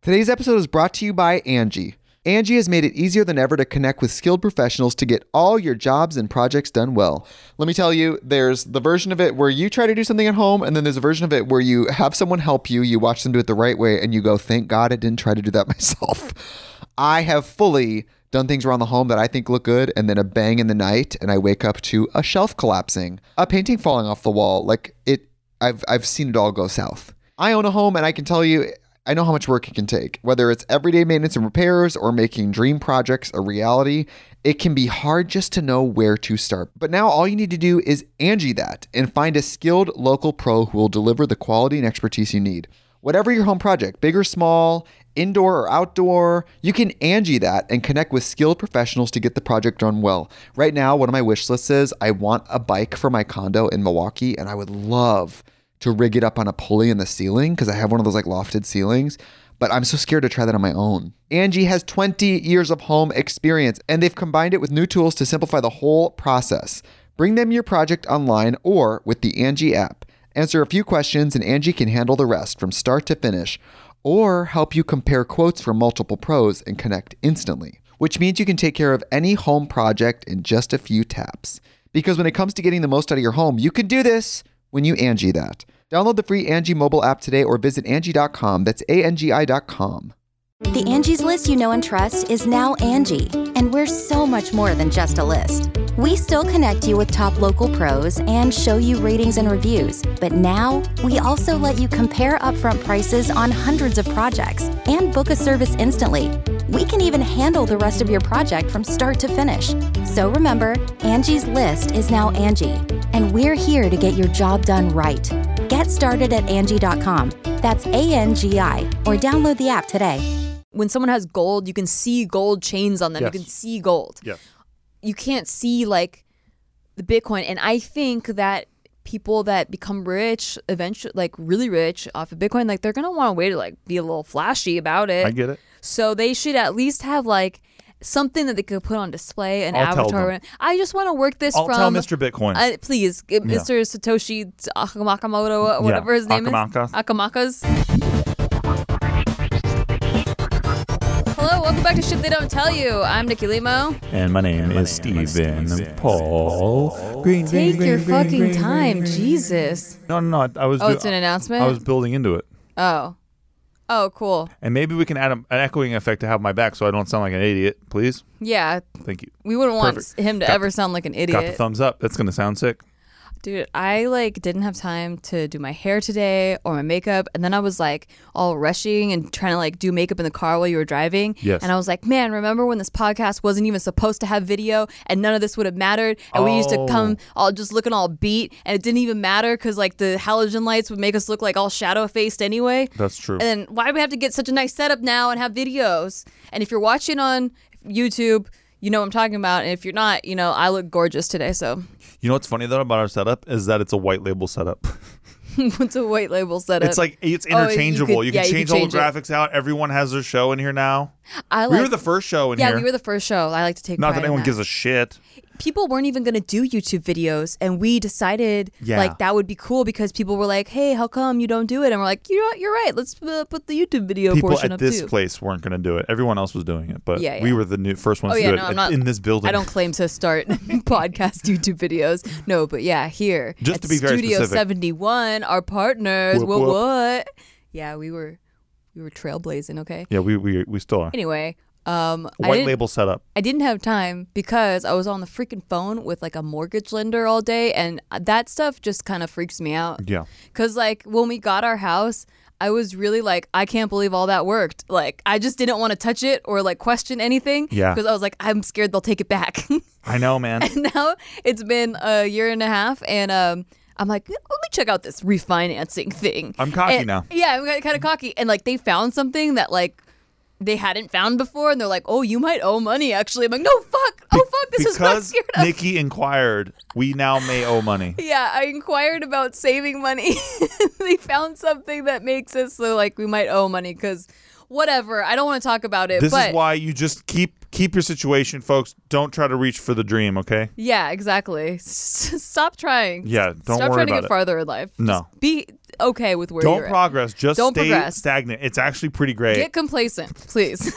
Today's episode is brought to you by Angie. Angie has made it easier than ever to connect with skilled professionals to get all your jobs and projects done well. Let me tell you, there's the version of it where you try to do something at home, and then there's a version of it where you have someone help you, you watch them do it the right way, and you go, thank God I didn't try to do that myself. I have fully done things around the home that I think look good, and then a bang in the night, and I wake up to a shelf collapsing, a painting falling off the wall. I've seen it all go south. I own a home, and I can tell you, I know how much work it can take. Whether it's everyday maintenance and repairs or making dream projects a reality, it can be hard just to know where to start. But now all you need to do is Angie that and find a skilled local pro who will deliver the quality and expertise you need. Whatever your home project, big or small, indoor or outdoor, you can Angie that and connect with skilled professionals to get the project done well. Right now, one of my wish lists is I want a bike for my condo in Milwaukee, and I would love to rig it up on a pulley in the ceiling because I have one of those like lofted ceilings, but I'm so scared to try that on my own. Angie has 20 years of home experience, and they've combined it with new tools to simplify the whole process. Bring them your project online or with the Angie app. Answer a few questions and Angie can handle the rest from start to finish, or help you compare quotes from multiple pros and connect instantly, which means you can take care of any home project in just a few taps. Because when it comes to getting the most out of your home, you can do this when you Angie that. Download the free Angie mobile app today or visit Angie.com. That's ANGI.com. The Angie's List you know and trust is now Angie, and we're so much more than just a list. We still connect you with top local pros and show you ratings and reviews, but now we also let you compare upfront prices on hundreds of projects and book a service instantly. We can even handle the rest of your project from start to finish. So remember, Angie's List is now Angie, and we're here to get your job done right. Get started at Angie.com. That's ANGI, or download the app today. When someone has gold, you can see gold chains on them. Yes. You can see gold. Yes. You can't see like the Bitcoin. And I think that people that become rich, eventually, like really rich off of Bitcoin, like they're going to want a way to like be a little flashy about it. I get it. So they should at least have like something that they could put on display, an I'll tell avatar. them. I just want to work this I'll from. tell Mr. Bitcoin. Please, Mr. Satoshi Nakamoto, whatever his name Akamakas. is. Akamakas. Hello, welcome back to Shit They Don't Tell You. I'm Nikki Limo. And my name is Steven Paul Green. Take your fucking time, Jesus. No. I was. It's an announcement? I was building into it. Oh, cool. And maybe we can add an echoing effect to have my back so I don't sound like an idiot, please. Yeah. Thank you. We wouldn't want Perfect. him to ever sound like an idiot. Got the thumbs up. That's going to sound sick. Dude, I like didn't have time to do my hair today or my makeup, and then I was like all rushing and trying to like do makeup in the car while you were driving. Yes. And I was like, man, remember when this podcast wasn't even supposed to have video and none of this would have mattered, and we used to come all just looking all beat, and it didn't even matter because like the halogen lights would make us look like all shadow faced anyway. That's true. And then why do we have to get such a nice setup now and have videos? And if you're watching on YouTube, you know what I'm talking about. And if you're not, you know, I look gorgeous today, so. You know what's funny though about our setup is that it's a white label setup. What's a white label setup? It's like it's interchangeable. You can change all the it. graphics out. Everyone has their show in here now. We were the first show in here. Yeah, we were the first show. I like to take Not pride that anyone in gives a shit. People weren't even going to do YouTube videos, and we decided like that would be cool because people were like, hey, how come you don't do it? And we're like, you're right. Let's put the YouTube video portion up too. People at this place weren't going to do it. Everyone else was doing it, but Yeah. we were the first ones to do it in this building. I don't claim to start podcast YouTube videos. No, but yeah, here. Just at to be very Studio specific. 71, our partners. Whoop, whoop. What? Yeah, we were trailblazing, okay? Yeah, we still are. Anyway, White label setup. I didn't have time because I was on the freaking phone with like a mortgage lender all day, and that stuff just kind of freaks me out. Yeah. Because like when we got our house, I was really like, I can't believe all that worked. Like I just didn't want to touch it or like question anything. Yeah. Because I was like, I'm scared they'll take it back. I know, man. And now it's been a year and a half, and I'm like, let me check out this refinancing thing. I'm cocky now. Yeah, I'm kind of cocky, and like they found something that like they hadn't found before, and they're like, oh, you might owe money actually. I'm like, no, fuck. This is what I'm scared of. Because Nikki inquired, we now may owe money. Yeah, I inquired about saving money. They found something that makes it so like we might owe money because whatever. I don't want to talk about it. This but is why you just keep your situation, folks. Don't try to reach for the dream, okay? yeah, exactly. Stop trying. Yeah, don't Stop worry trying to about get it. farther in life. No. Just be okay with where Don't you're progress. Just Don't stay progress. stagnant. It's actually pretty great. Get complacent, please.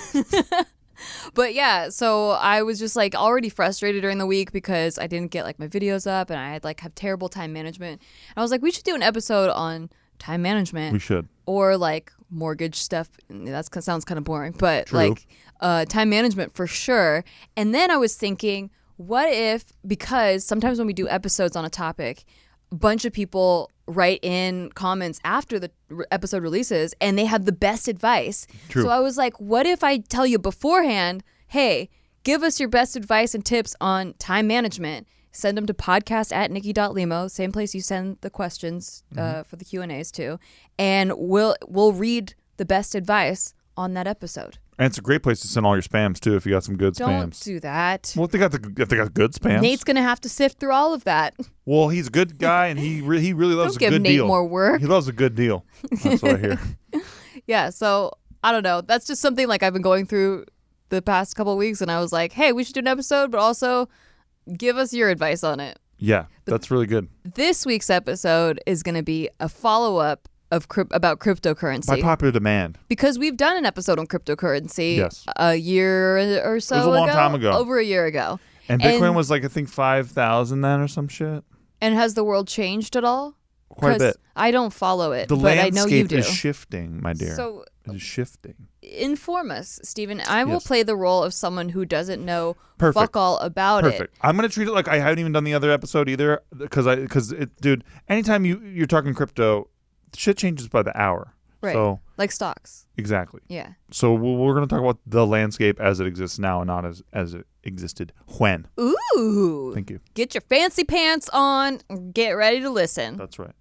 But yeah, so I was just like already frustrated during the week because I didn't get like my videos up and I had like have terrible time management. And I was like, we should do an episode on time management. We should. Or like mortgage stuff. That sounds kind of boring, but True. like time management for sure. And then I was thinking, what if, because sometimes when we do episodes on a topic, a bunch of people write in comments after the episode releases and they have the best advice. True. So I was like, what if I tell you beforehand, hey, give us your best advice and tips on time management. Send them to podcast@nikki.limo, same place you send the questions for the Q&As to. And we'll read the best advice on that episode. And it's a great place to send all your spams too if you got some good Don't spams. do that. Well, if they got good spams. Nate's going to have to sift through all of that. Well, he's a good guy and he really loves Don't a give good Nate deal. more work. He loves a good deal. That's what I hear. Yeah, so I don't know. That's just something like I've been going through the past couple of weeks, and I was like, hey, we should do an episode, but also give us your advice on it. Yeah, that's really good. This week's episode is going to be a follow-up of about cryptocurrency. By popular demand. Because we've done an episode on cryptocurrency Yes. a year or so It was a ago. long time ago. Over a year ago. And Bitcoin was like, I think 5,000 then or some shit. And has the world changed at all? Quite a 'Cause bit. I don't follow it, The but I know you landscape do. is shifting, my dear. So it is shifting. inform us, Stephen. I will Yes. play the role of someone who doesn't know Perfect. fuck all about it. Perfect. I'm gonna treat it like I haven't even done the other episode either, because dude, anytime you're talking crypto, shit changes by the hour. Right. So Like stocks. exactly. Yeah. So we're gonna talk about the landscape as it exists now and not as it existed when. Ooh. Thank you. Get your fancy pants on. Get ready to listen. That's right.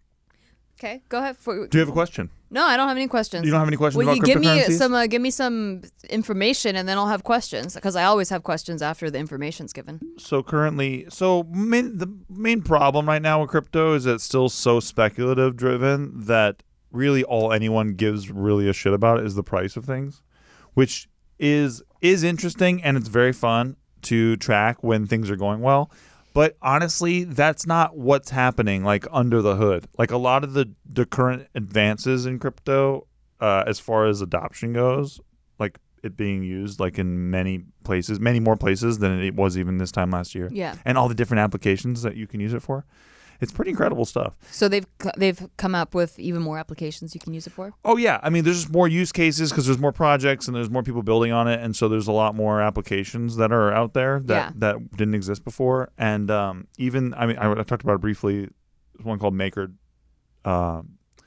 Okay, go ahead. Do you have a question? No, I don't have any questions. You don't have any questions Well, about you give me cryptocurrencies? give me some information, and then I'll have questions because I always have questions after the information's given. So currently, the main problem right now with crypto is that it's still so speculative driven that really all anyone gives really a shit about is the price of things, which is interesting and it's very fun to track when things are going well. But honestly, that's not what's happening like under the hood. Like a lot of the current advances in crypto, as far as adoption goes, like it being used like in many places, many more places than it was even this time last year. Yeah. And all the different applications that you can use it for. It's pretty incredible stuff. So they've come up with even more applications you can use it for. Oh, yeah. I mean, there's just more use cases because there's more projects and there's more people building on it. And so there's a lot more applications that are out there that didn't exist before. And even, I mean, I talked about it briefly. There's one called MakerDAI,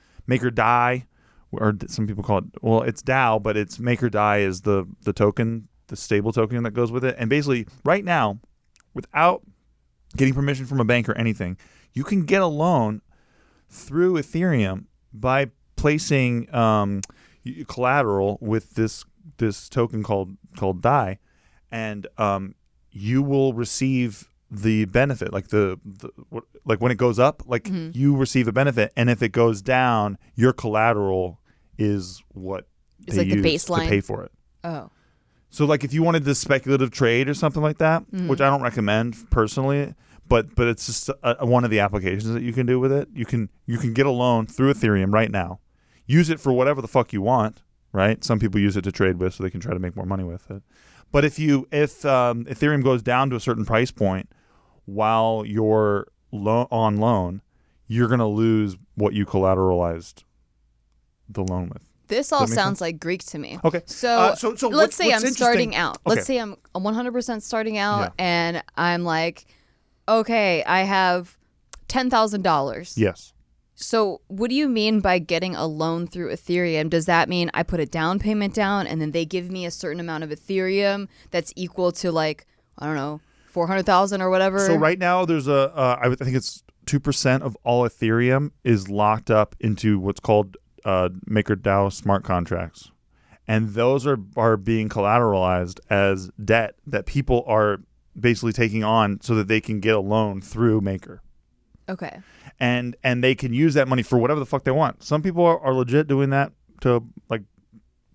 or some people call it, well, it's DAO, but it's MakerDAI is the token, the stable token that goes with it. And basically, right now, without getting permission from a bank or anything, you can get a loan through Ethereum by placing collateral with this token called DAI, and you will receive the benefit, like like when it goes up, like you receive a benefit, and if it goes down, your collateral is what It's they like the use baseline. to pay for it. Oh. So like if you wanted this speculative trade or something like that, which I don't recommend personally, but it's just one of the applications that you can do with it. You can get a loan through Ethereum right now, use it for whatever the fuck you want, right? Some people use it to trade with so they can try to make more money with it. But if Ethereum goes down to a certain price point while you're on loan, you're going to lose what you collateralized the loan with. This all make sounds like Greek to me. Okay. So, So let's say what's I'm starting interesting- out. Okay. Let's say I'm 100% starting out, Yeah. and I'm like, okay, I have $10,000. Yes. So what do you mean by getting a loan through Ethereum? Does that mean I put a down payment down and then they give me a certain amount of Ethereum that's equal to like, I don't know, 400,000 or whatever? So right now there's I think it's 2% of all Ethereum is locked up into what's called MakerDAO smart contracts. And those are being collateralized as debt that people are basically taking on so that they can get a loan through Maker. Okay. And they can use that money for whatever the fuck they want. Some people are legit doing that to like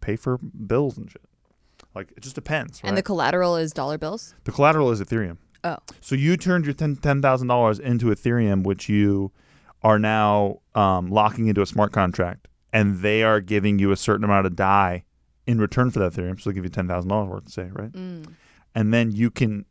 pay for bills and shit. Like, it just depends, right? And the collateral is dollar bills? The collateral is Ethereum. Oh. So you turned your $10,000 into Ethereum, which you are now locking into a smart contract, and they are giving you a certain amount of DAI in return for that Ethereum. So they give you $10,000 worth, say, right? Mm. And then you can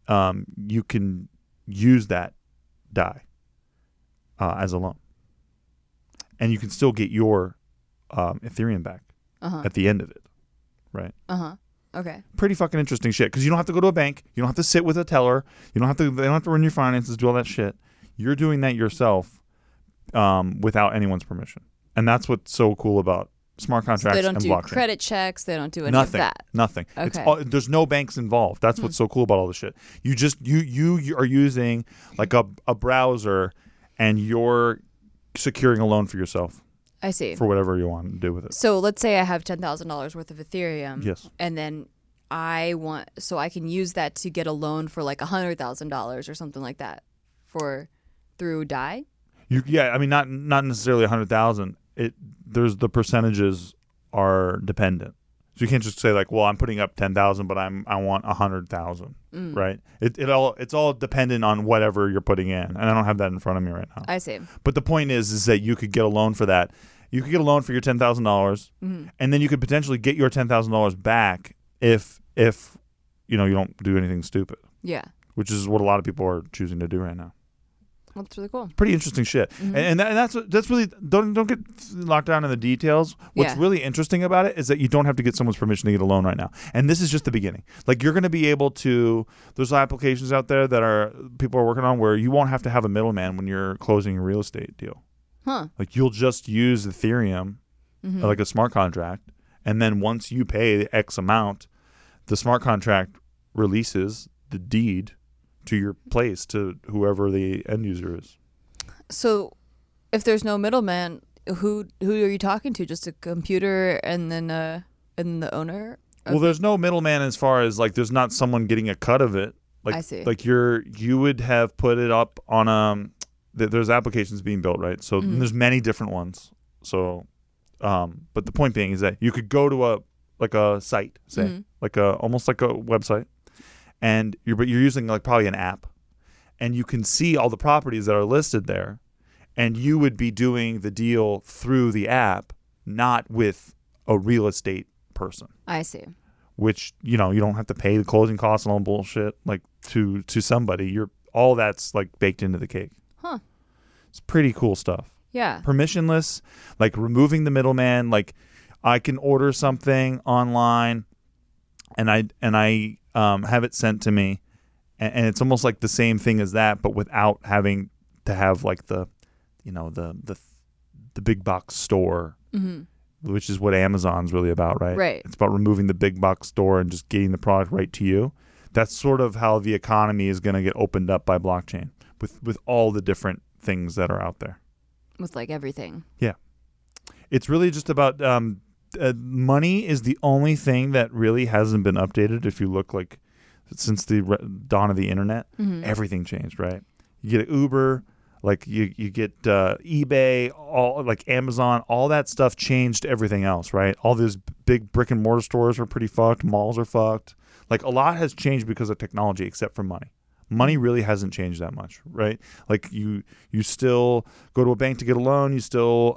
use that DAI as a loan, and you can still get your Ethereum back at the end of it, right? Okay. Pretty fucking interesting shit, because you don't have to go to a bank, you don't have to sit with a teller, they don't have to run your finances, do all that shit. You're doing that yourself without anyone's permission, and that's what's so cool about smart contracts So they don't and do blockchain. credit checks. They don't do any of that. Nothing. Okay. There's no banks involved. That's what's so cool about all this shit. You just you are using like a browser, and you're securing a loan for yourself. I see. For whatever you want to do with it. So let's say I have $10,000 worth of Ethereum. Yes. And then I can use that to get a loan for like $100,000 or something like that through DAI. I mean, not necessarily 100,000. There's the percentages are dependent. So you can't just say like, well, I'm putting up 10,000, but I want 100,000, right? It's all dependent on whatever you're putting in, and I don't have that in front of me right now. I see. But the point is that you could get a loan for that. You could get a loan for your $10,000, and then you could potentially get your $10,000 back if you don't do anything stupid. Yeah. Which is what a lot of people are choosing to do right now. That's really cool. Pretty interesting shit. And that's really don't get locked down in the details. What's really interesting about it is that you don't have to get someone's permission to get a loan right now. And this is just the beginning. Like, you're going to be able to, there's applications out there that people are working on where you won't have to have a middleman when you're closing a real estate deal. Huh. Like, you'll just use Ethereum like a smart contract, and then once you pay X amount, the smart contract releases the deed to your place to whoever the end user is. So if there's no middleman, who are you talking to? Just a computer and then the owner? Well, there's no middleman as far as like there's not someone getting a cut of it. Like, I see. Like you would have put it up on there's applications being built, right? So there's many different ones. So but the point being is that you could go to a site, say, almost like a website. And you're using like probably an app, and you can see all the properties that are listed there, and you would be doing the deal through the app, not with a real estate person. I see. Which you don't have to pay the closing costs and all bullshit like to somebody. All that's like baked into the cake. Huh. It's pretty cool stuff. Yeah. Permissionless, like removing the middleman. Like, I can order something online, and I have it sent to me, and it's almost like the same thing as that, but without having to have like the big box store, which is what Amazon's really about, right? Right. It's about removing the big box store and just getting the product right to you. That's sort of how the economy is going to get opened up by blockchain with all the different things that are out there. With like everything. Yeah. It's really just about money is the only thing that really hasn't been updated. If you look like since the dawn of the internet, everything changed, right? You get Uber, like you get eBay, all like Amazon, all that stuff changed everything else, right? All these big brick and mortar stores are pretty fucked. Malls are fucked. Like, a lot has changed because of technology, except for money. Money really hasn't changed that much, right? Like, you still go to a bank to get a loan. You still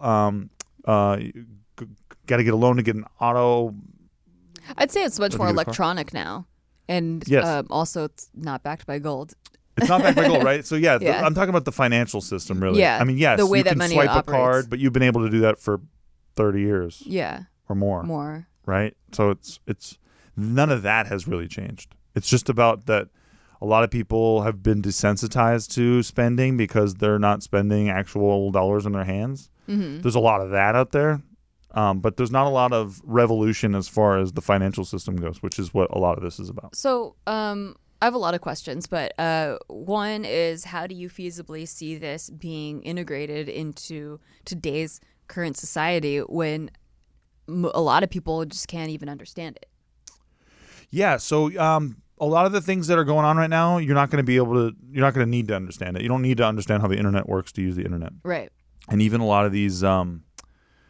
got to get a loan to get an auto. I'd say it's much more get a car. electronic now, and Yes. also it's not backed by gold. It's not backed by gold, right? So yeah, Yeah. I'm talking about the financial system, really. Yeah, I mean, yes, the way you that can money swipe a operates. card, but you've been able to do that for 30 years Yeah, or more, right? So it's none of that has really changed. It's just about that a lot of people have been desensitized to spending because they're not spending actual dollars in their hands. There's a lot of that out there. But there's not a lot of revolution as far as the financial system goes, which is what a lot of this is about. So I have a lot of questions, but one is, how do you feasibly see this being integrated into today's current society when a lot of people just can't even understand it? Yeah, so a lot of the things that are going on right now, you're not going to need to understand it. You don't need to understand how the internet works to use the internet. Right. And even a lot of these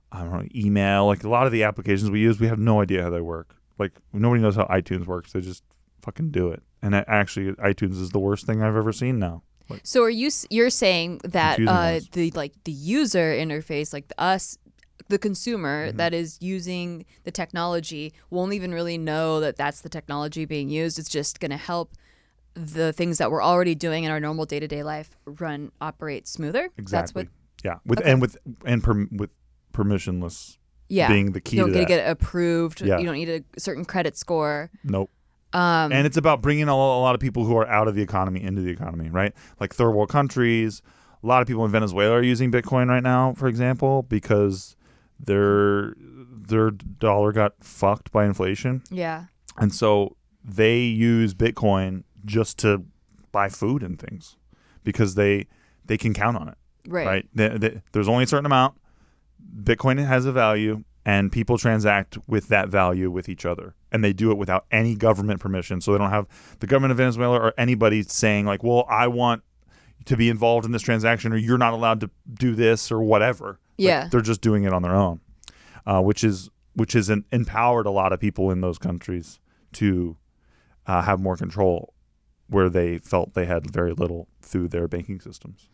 I don't know, email. Like a lot of the applications we use, we have no idea how they work. Like nobody knows how iTunes works. They just fucking do it. And actually, iTunes is the worst thing I've ever seen now. Like, So you're saying that confusing ones. the user interface, like the consumer that is using the technology, won't even really know that that's the technology being used. It's just going to help the things that we're already doing in our normal day-to-day life operate smoother. Exactly. That's with permissionless being the key you to don't that. get it approved. Yeah. You don't need a certain credit score. Nope. And it's about bringing a lot of people who are out of the economy into the economy, right? Like third world countries. A lot of people in Venezuela are using Bitcoin right now, for example, because their dollar got fucked by inflation. Yeah. And so they use Bitcoin just to buy food and things because they can count on it. Right. There's only a certain amount. Bitcoin has a value, and people transact with that value with each other. And they do it without any government permission. So they don't have the government of Venezuela or anybody saying like, well, I want to be involved in this transaction, or you're not allowed to do this or whatever. Yeah. Like, they're just doing it on their own, which is empowered a lot of people in those countries to have more control where they felt they had very little through their banking systems.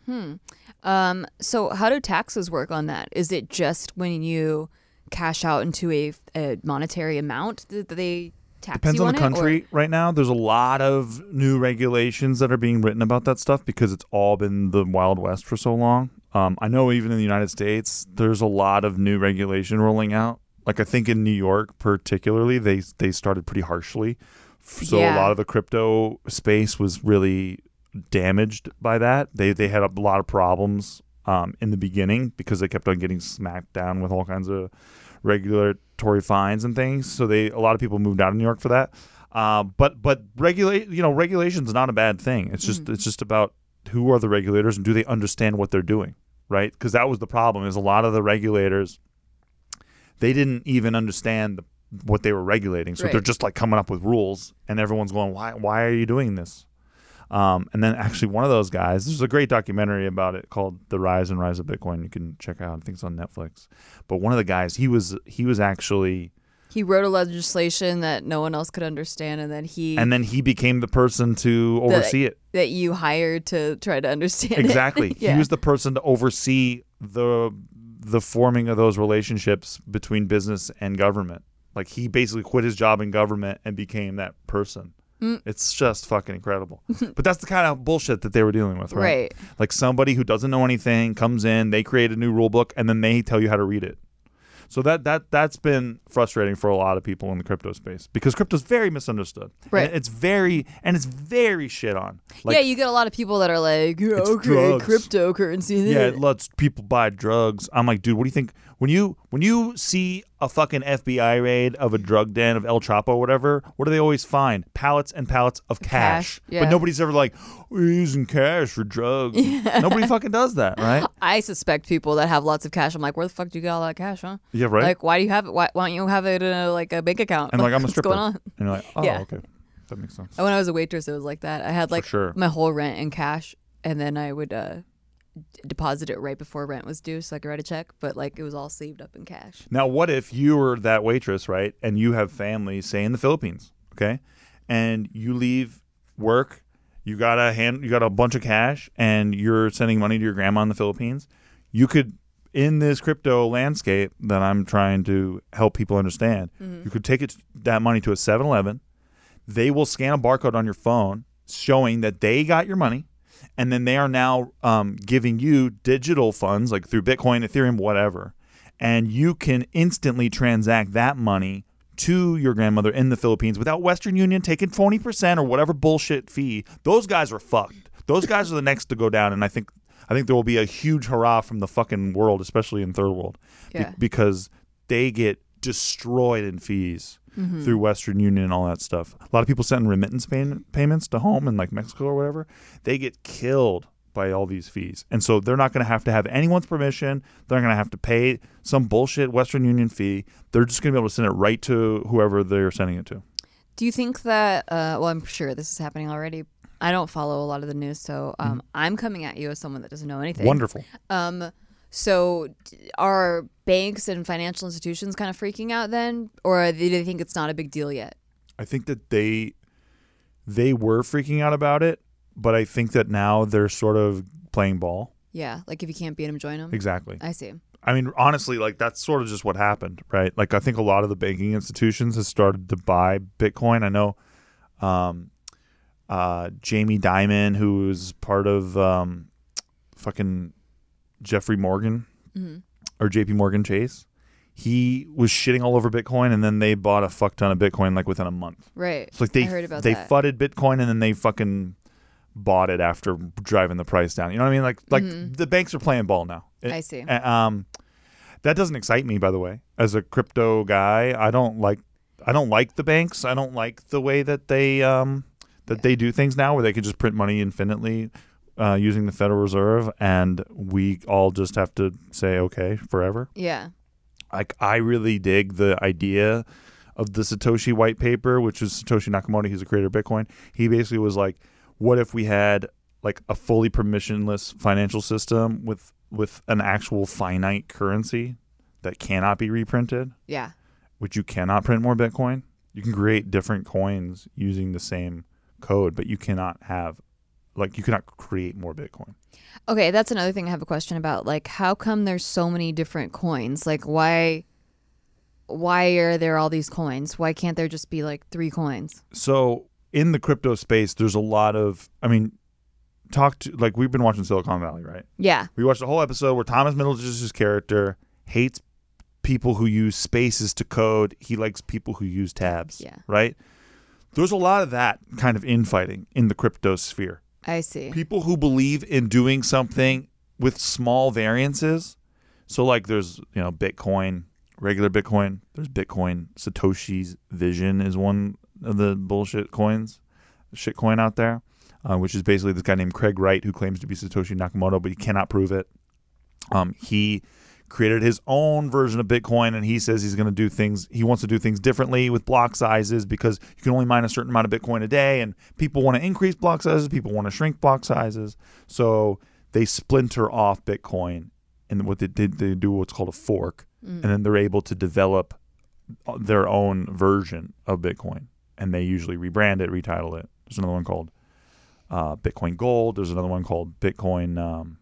So how do taxes work on that? Is it just when you cash out into a monetary amount that they tax Depends you on the on it, country. Right now, there's a lot of new regulations that are being written about that stuff because it's all been the Wild West for so long. I know even in the United States, there's a lot of new regulation rolling out. Like I think in New York particularly, they started pretty harshly. So a lot of the crypto space was really damaged by that. They had a lot of problems in the beginning because they kept on getting smacked down with all kinds of regulatory fines and things. So a lot of people moved out of New York for that. But regulation is not a bad thing. It's just about who are the regulators and do they understand what they're doing, right? Because that was the problem. Is a lot of the regulators, they didn't even understand what they were regulating. So they're just like coming up with rules, and everyone's going, why are you doing this? And then actually one of those guys, there's a great documentary about it called The Rise and Rise of Bitcoin. You can check out. I think it's on Netflix. But one of the guys, he was actually... He wrote a legislation that no one else could understand, and then he became the person to oversee it. That you hired to try to understand Exactly. it. Yeah. He was the person to oversee the forming of those relationships between business and government. Like he basically quit his job in government and became that person. It's just fucking incredible. But that's the kind of bullshit that they were dealing with, right? Like somebody who doesn't know anything comes in, they create a new rule book, and then they tell you how to read it. So that's been frustrating for a lot of people in the crypto space because crypto's very misunderstood. Right. And it's very shit on. Like, yeah, you get a lot of people that are like, okay, drugs. cryptocurrency. Yeah, it lets people buy drugs. I'm like, dude, what do you think? When you see a fucking FBI raid of a drug den of El Chapo or whatever, what do they always find? Pallets and pallets of cash. Yeah. But nobody's ever like, we're using cash for drugs. Nobody fucking does that, right? I suspect people that have lots of cash. I'm like, where the fuck do you get all that cash, huh? Yeah, right. Like, why do you have it? Why don't you have it in a bank account? And like, I'm a What's stripper. going on? And you're like, oh, Yeah. okay. That makes sense. When I was a waitress, it was like that. I had like sure. my whole rent in cash, and then I would deposit it right before rent was due so I could write a check, but like it was all saved up in cash. Now, what if you were that waitress, right? And you have family, say in the Philippines, okay? And you leave work, you got a bunch of cash, and you're sending money to your grandma in the Philippines. You could, in this crypto landscape that I'm trying to help people understand, you could take that money to a 7-Eleven. They will scan a barcode on your phone showing that they got your money. And then they are now giving you digital funds like through Bitcoin, Ethereum, whatever. And you can instantly transact that money to your grandmother in the Philippines without Western Union taking 20% or whatever bullshit fee. Those guys are fucked. Those guys are the next to go down. And I think there will be a huge hurrah from the fucking world, especially in third world, because they get destroyed in fees. Through Western Union and all that stuff. A lot of people sending remittance payments to home in like Mexico or whatever. They get killed by all these fees. And so they're not going to have anyone's permission. They're not going to have to pay some bullshit Western Union fee. They're just going to be able to send it right to whoever they're sending it to. Do you think that, well, I'm sure this is happening already. I don't follow a lot of the news, so I'm coming at you as someone that doesn't know anything. Wonderful. So are banks and financial institutions kind of freaking out then, or do they think it's not a big deal yet? I think that they were freaking out about it, but I think that now they're sort of playing ball. Yeah, like if you can't beat them, join them. Exactly. I see. I mean, honestly, like that's sort of just what happened, right? Like I think a lot of the banking institutions have started to buy Bitcoin. I know Jamie Dimon, who is part of fucking Jeffrey Morgan or JP Morgan Chase, he was shitting all over Bitcoin, and then they bought a fuck ton of Bitcoin like within a month. Right. So like I heard about they that. fudded Bitcoin, and then they fucking bought it after driving the price down. You know what I mean? Like the banks are playing ball now. I see. That doesn't excite me, by the way. As a crypto guy, I don't like the banks. I don't like the way that they they do things now, where they can just print money infinitely using the Federal Reserve, and we all just have to say okay forever. Yeah. Like I really dig the idea of the Satoshi white paper, which is Satoshi Nakamoto. He's the creator of Bitcoin. He basically was like, what if we had like a fully permissionless financial system with an actual finite currency that cannot be reprinted? Yeah. Which you cannot print more Bitcoin. You can create different coins using the same code, but you cannot create more Bitcoin. Okay, that's another thing I have a question about. Like, how come there's so many different coins? Like, why are there all these coins? Why can't there just be like 3 coins? So in the crypto space, there's a lot of, we've been watching Silicon Valley, right? Yeah. We watched a whole episode where Thomas Middleditch's character hates people who use spaces to code. He likes people who use tabs. Yeah. Right? There's a lot of that kind of infighting in the crypto sphere. I see. People who believe in doing something with small variances. So like there's, Bitcoin, regular Bitcoin. There's Bitcoin. Satoshi's Vision is one of the bullshit coins, shit coin out there, which is basically this guy named Craig Wright who claims to be Satoshi Nakamoto, but he cannot prove it. He created his own version of Bitcoin, and he says he wants to do things differently with block sizes because you can only mine a certain amount of Bitcoin a day, and people want to increase block sizes, people want to shrink block sizes. So they splinter off Bitcoin, and what they do what's called a fork, and then they're able to develop their own version of Bitcoin, and they usually rebrand it, retitle it. There's another one called Bitcoin Gold. There's another one called Bitcoin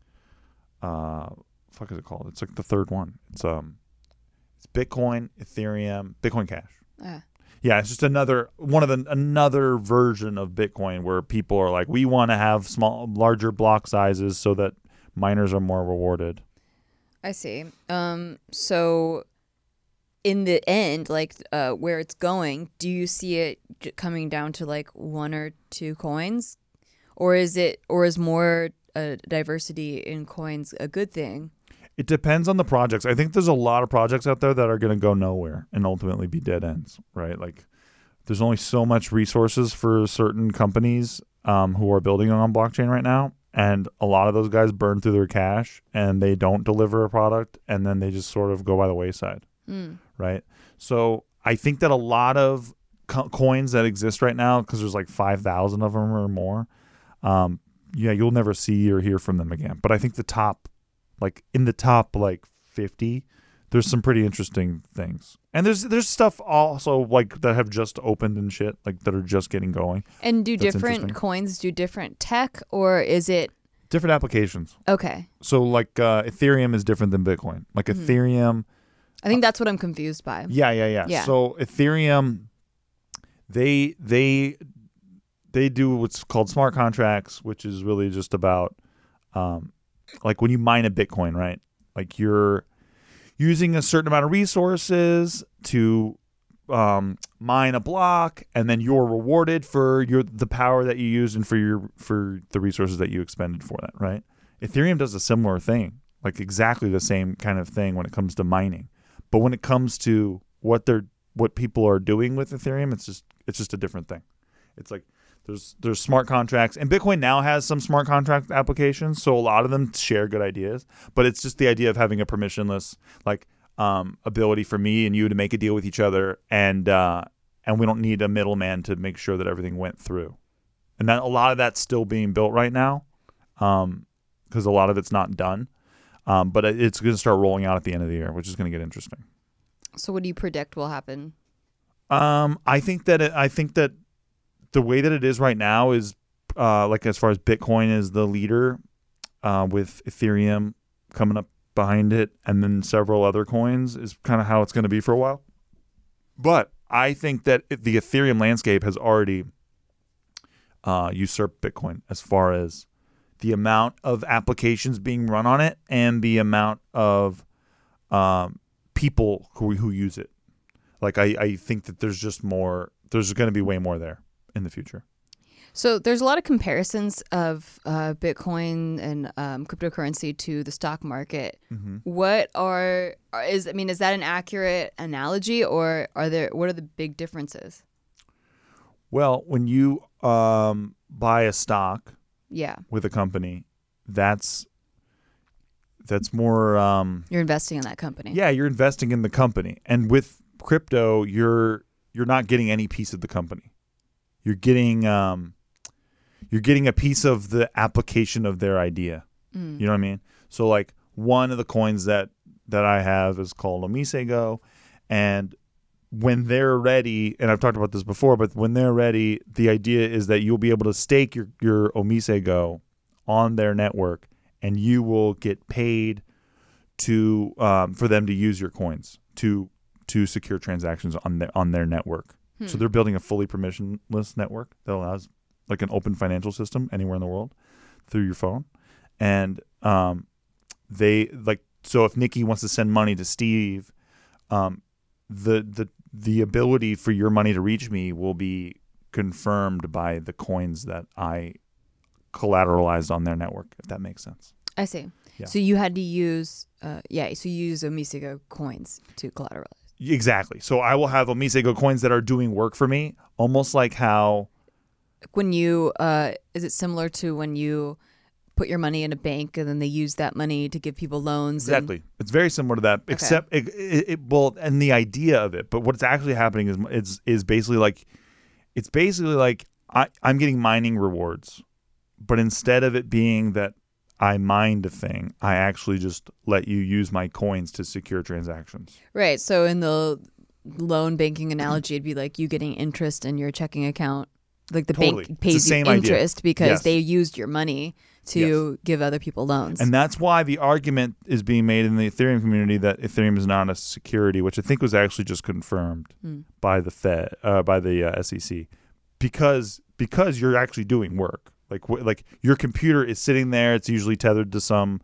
fuck is it called? It's like the third one. It's Bitcoin, Ethereum, Bitcoin Cash. Yeah, it's just another version of Bitcoin where people are like, we want to have larger block sizes so that miners are more rewarded. I see. So in the end, like where it's going, do you see it coming down to like 1 or 2 coins, or is more diversity in coins a good thing? It depends on the projects. I think there's a lot of projects out there that are going to go nowhere and ultimately be dead ends, right? Like there's only so much resources for certain companies who are building on blockchain right now. And a lot of those guys burn through their cash and they don't deliver a product, and then they just sort of go by the wayside, right? So I think that a lot of coins that exist right now, because there's like 5,000 of them or more, you'll never see or hear from them again. But I think in the top 50, there's some pretty interesting things. And there's stuff also like that have just opened and shit, like that are just getting going. And do different coins do different tech, or is it different applications? Okay. So like Ethereum is different than Bitcoin. Like Ethereum, I think that's what I'm confused by. Yeah. So Ethereum, they do what's called smart contracts, which is really just about like when you mine a Bitcoin, right? Like you're using a certain amount of resources to mine a block, and then you're rewarded for the power that you used and for the resources that you expended for that, right? Ethereum does a similar thing, like exactly the same kind of thing when it comes to mining. But when it comes to what people are doing with Ethereum, it's just a different thing. It's like there's smart contracts, and Bitcoin now has some smart contract applications, so a lot of them share good ideas, but it's just the idea of having a permissionless ability for me and you to make a deal with each other, and we don't need a middleman to make sure that everything went through. And that a lot of that's still being built right now, because a lot of it's not done. But it's going to start rolling out at the end of the year, which is going to get interesting. So what do you predict will happen? I think that the way that it is right now is like as far as Bitcoin is the leader, with Ethereum coming up behind it, and then several other coins is kind of how it's going to be for a while. But I think that the Ethereum landscape has already usurped Bitcoin as far as the amount of applications being run on it and the amount of people who use it. Like I think that there's going to be way more there in the future. So there's a lot of comparisons of Bitcoin and cryptocurrency to the stock market. Mm-hmm. Is that an accurate analogy, or what are the big differences? Well, when you buy a stock, Yeah, with a company, that's more. you're investing in that company. Yeah, you're investing in the company, and with crypto, you're not getting any piece of the company. You're getting a piece of the application of their idea. You know what I mean? So like one of the coins that I have is called Omisego, and when they're ready, and I've talked about this before, but when they're ready, the idea is that you'll be able to stake your Omisego on their network, and you will get paid to for them to use your coins to secure transactions on their network. So they're building a fully permissionless network that allows like an open financial system anywhere in the world through your phone. And they like, so if Nikki wants to send money to Steve, the ability for your money to reach me will be confirmed by the coins that I collateralized on their network, if that makes sense. I see. Yeah. So you had to use, so you use Omisego coins to collateralize. Exactly. So I will have Omisego coins that are doing work for me, almost like how... When you, is it similar to when you put your money in a bank and then they use that money to give people loans? Exactly. It's very similar to that, except well, and the idea of it. But what's actually happening is basically like, it's basically like I'm getting mining rewards, but instead of it being that I mined a thing, I actually just let you use my coins to secure transactions. Right. So in the loan banking analogy, it'd be like you getting interest in your checking account. Like the bank pays you interest because they used your money to give other people loans. And that's why the argument is being made in the Ethereum community that Ethereum is not a security, which I think was actually just confirmed by the Fed, by the SEC, because you're actually doing work. Like your computer is sitting there. It's usually tethered to some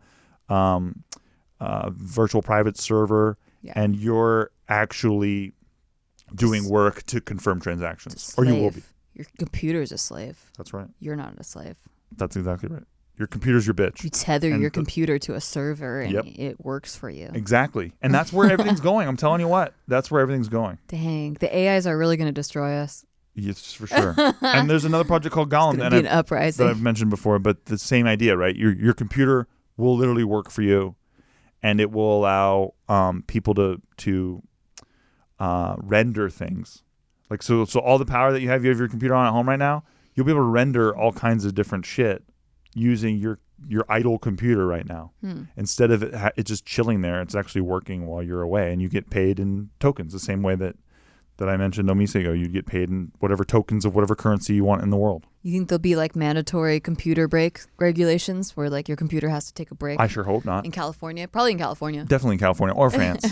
virtual private server, and you're actually doing work to confirm transactions, or you will be. Your computer is a slave. That's right. You're not a slave. That's exactly right. Your computer's your bitch. You tether your computer to a server and it works for you. Exactly. And that's where everything's going. I'm telling you what. That's where everything's going. Dang. The AIs are really going to destroy us. Yes, for sure. And there's another project called Golem that I've mentioned before, but the same idea, right? Your computer will literally work for you, and it will allow people to render things. Like so all the power that you have your computer on at home right now, you'll be able to render all kinds of different shit using your idle computer right now. Instead of it just chilling there, it's actually working while you're away, and you get paid in tokens the same way that I mentioned Omisego. You get paid in whatever tokens of whatever currency you want in the world. You think there'll be like mandatory computer break regulations where like your computer has to take a break? I sure hope not. In California? Probably in California. Definitely in California or France.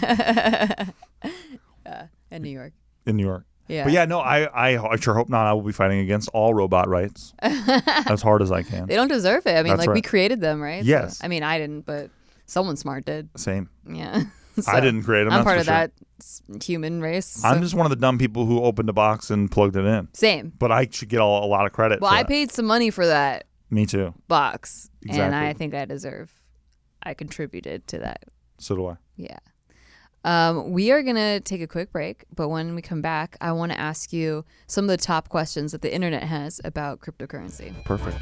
In New York. In New York. Yeah. But yeah, no, I sure hope not. I will be fighting against all robot rights as hard as I can. They don't deserve it. I mean, That's we right. created them, right? Yes. So, I mean, I didn't, but someone smart did. Same. Yeah. So, I didn't create them. I'm that's part for of sure. that human race. So. I'm just one of the dumb people who opened a box and plugged it in. Same. But I should get a lot of credit. Well, for I that. paid some money for that Me too. box, and Exactly. I think I contributed to that. So do I. Yeah. We are going to take a quick break, but when we come back, I want to ask you some of the top questions that the internet has about cryptocurrency. Perfect.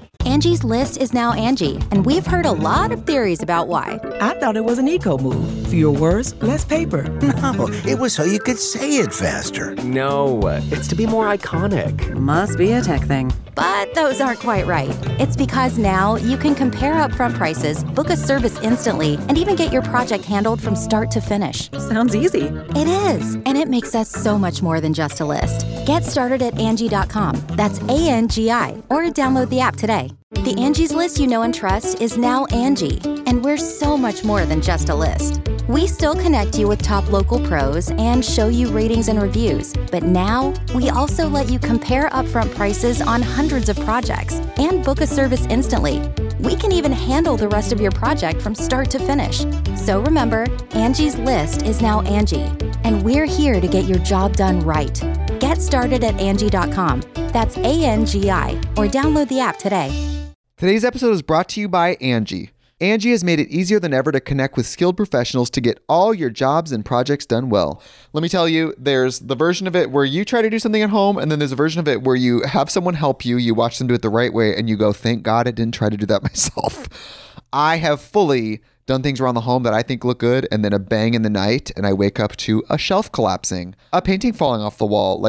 Angie's List is now Angie, and we've heard a lot of theories about why. I thought it was an eco move. Fewer words, less paper. No, it was so you could say it faster. No, it's to be more iconic. Must be a tech thing. But those aren't quite right. It's because now you can compare upfront prices, book a service instantly, and even get your project handled from start to finish. Sounds easy. It is, and it makes us so much more than just a list. Get started at Angie.com. That's ANGI, or download the app today. The Angie's List you know and trust is now Angie, and we're so much more than just a list. We still connect you with top local pros and show you ratings and reviews, but now we also let you compare upfront prices on hundreds of projects and book a service instantly. We can even handle the rest of your project from start to finish. So remember, Angie's List is now Angie, and we're here to get your job done right. Get started at Angie.com. That's ANGI, or download the app today. Today's episode is brought to you by Angie. Angie has made it easier than ever to connect with skilled professionals to get all your jobs and projects done well. Let me tell you, there's the version of it where you try to do something at home, and then there's a version of it where you have someone help you, you watch them do it the right way, and you go, thank God I didn't try to do that myself. I have fully done things around the home that I think look good, and then a bang in the night, and I wake up to a shelf collapsing, a painting falling off the wall.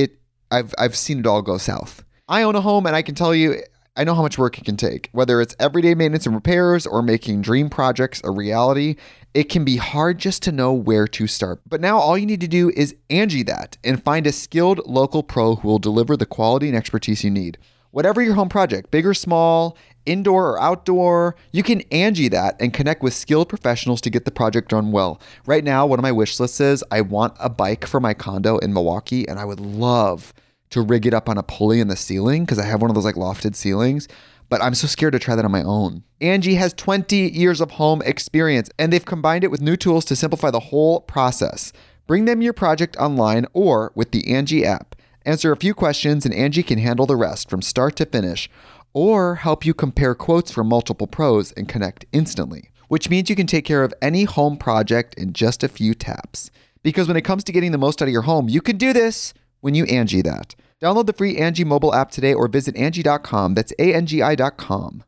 I've seen it all go south. I own a home, and I can tell you, I know how much work it can take. Whether it's everyday maintenance and repairs or making dream projects a reality, it can be hard just to know where to start. But now all you need to do is Angie that and find a skilled local pro who will deliver the quality and expertise you need. Whatever your home project, big or small, indoor or outdoor, you can Angie that and connect with skilled professionals to get the project done well. Right now, one of my wish lists is I want a bike for my condo in Milwaukee, and I would love to rig it up on a pulley in the ceiling because I have one of those like lofted ceilings, but I'm so scared to try that on my own. Angie has 20 years of home experience, and they've combined it with new tools to simplify the whole process. Bring them your project online or with the Angie app. Answer a few questions and Angie can handle the rest from start to finish, or help you compare quotes from multiple pros and connect instantly, which means you can take care of any home project in just a few taps. Because when it comes to getting the most out of your home, you can do this when you Angie that. Download the free Angie mobile app today or visit Angie.com. That's ANGI.com.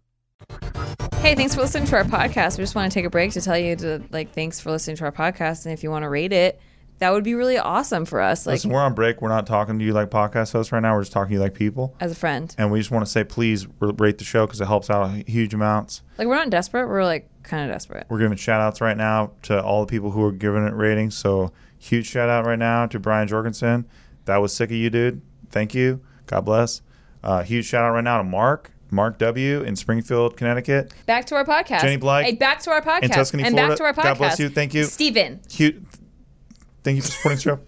Hey, thanks for listening to our podcast. We just want to take a break to tell you thanks for listening to our podcast. And if you want to rate it, that would be really awesome for us. Listen, we're on break. We're not talking to you like podcast hosts right now. We're just talking to you like people. As a friend. And we just want to say, please rate the show because it helps out huge amounts. We're not desperate. We're kind of desperate. We're giving shout outs right now to all the people who are giving it ratings. So huge shout out right now to Brian Jorgensen. That was sick of you, dude. Thank you. God bless. Huge shout out right now to Mark W. in Springfield, Connecticut. Back to our podcast. Jenny Blake. Hey, back to our podcast. In Tuscany, and Florida. Back to our podcast. God bless you. Thank you. Steven. Thank you for supporting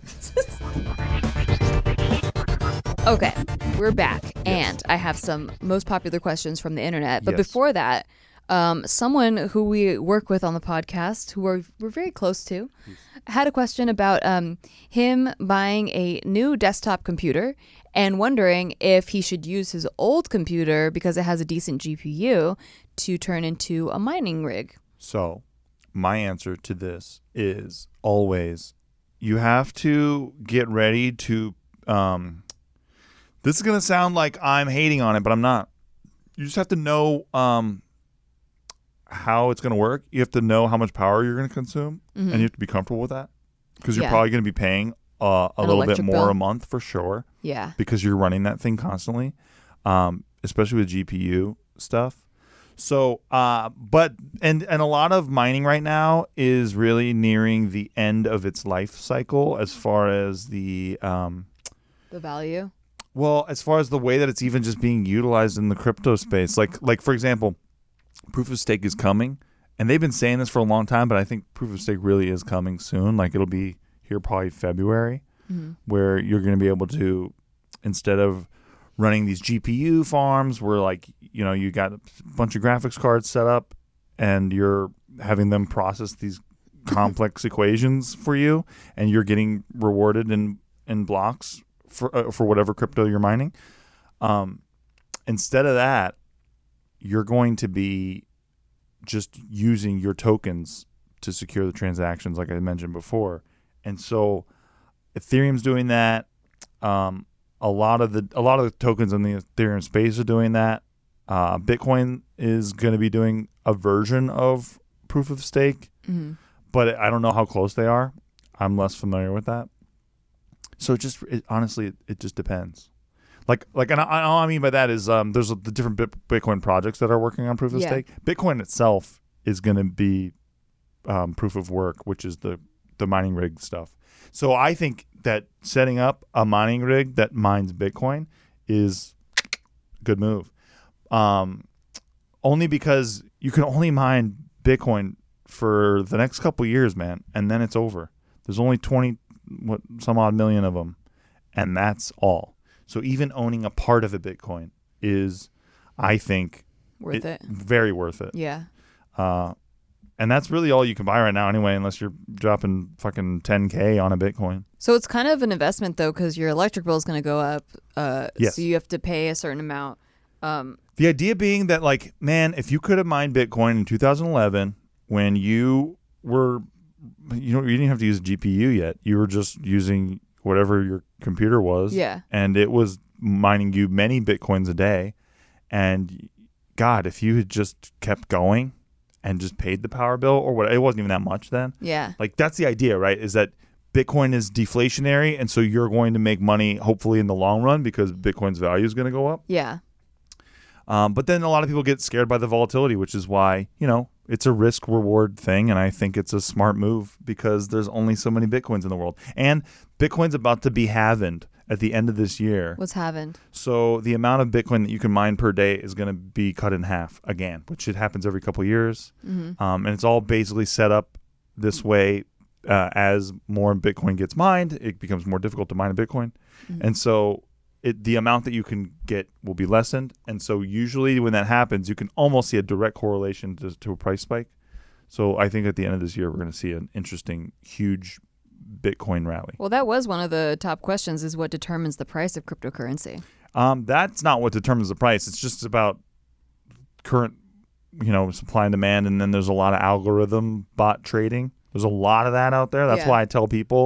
the show. Okay, we're back. Yes. And I have some most popular questions from the internet. But yes. Before that, someone who we work with on the podcast, who we're very close to, had a question about him buying a new desktop computer and wondering if he should use his old computer because it has a decent GPU to turn into a mining rig. So my answer to this is always you have to get ready to this is going to sound like I'm hating on it, but I'm not. You just have to know how it's going to work. You have to know how much power you're going to consume, and you have to be comfortable with that because you're probably going to be paying a little bit more a month for sure. Yeah. Because you're running that thing constantly, especially with GPU stuff. So, but a lot of mining right now is really nearing the end of its life cycle as far as the value. Well, as far as the way that it's even just being utilized in the crypto space, like for example, proof of stake is coming, and they've been saying this for a long time, but I think proof of stake really is coming soon. Like it'll be here probably February, where you're going to be able to, instead of running these GPU farms where you got a bunch of graphics cards set up and you're having them process these complex equations for you and you're getting rewarded in blocks for whatever crypto you're mining. Instead of that, you're going to be just using your tokens to secure the transactions like I mentioned before. And so Ethereum's doing that. A lot of the tokens in the Ethereum space are doing that. Bitcoin is going to be doing a version of proof of stake, but I don't know how close they are. I'm less familiar with that. So honestly, it just depends. And all I mean by that is there's the different Bitcoin projects that are working on proof of stake. Bitcoin itself is going to be proof of work, which is the mining rig stuff. So I think that setting up a mining rig that mines Bitcoin is a good move. Only because you can only mine Bitcoin for the next couple years, man, and then it's over. There's only 20 some odd million of them, and that's all. So even owning a part of a Bitcoin is, I think, worth it. Very worth it. Yeah. And that's really all you can buy right now anyway, unless you're dropping fucking 10K on a Bitcoin. So it's kind of an investment, though, because your electric bill is going to go up. Yes. So you have to pay a certain amount. The idea being that, like, man, if you could have mined Bitcoin in 2011 when you were, you didn't have to use a GPU yet. You were just using whatever your computer was. Yeah. And it was mining you many Bitcoins a day. And, God, if you had just kept going and just paid the power bill or what, it wasn't even that much then. Yeah. Like, that's the idea, right? Is that Bitcoin is deflationary, and so you're going to make money, hopefully, in the long run because Bitcoin's value is going to go up. Yeah. But then a lot of people get scared by the volatility, which is why, it's a risk-reward thing, and I think it's a smart move because there's only so many Bitcoins in the world. And Bitcoin's about to be halved at the end of this year. What's halved? So the amount of Bitcoin that you can mine per day is going to be cut in half again, which it happens every couple of years. Mm-hmm. And it's all basically set up this way. As more Bitcoin gets mined, it becomes more difficult to mine a Bitcoin. Mm-hmm. And so the amount that you can get will be lessened. And so usually when that happens, you can almost see a direct correlation to a price spike. So I think at the end of this year, we're going to see an interesting, huge Bitcoin rally. Well, that was one of the top questions, is what determines the price of cryptocurrency? That's not what determines the price. It's just about current, supply and demand. And then there's a lot of algorithm bot trading. There's a lot of that out there. That's why I tell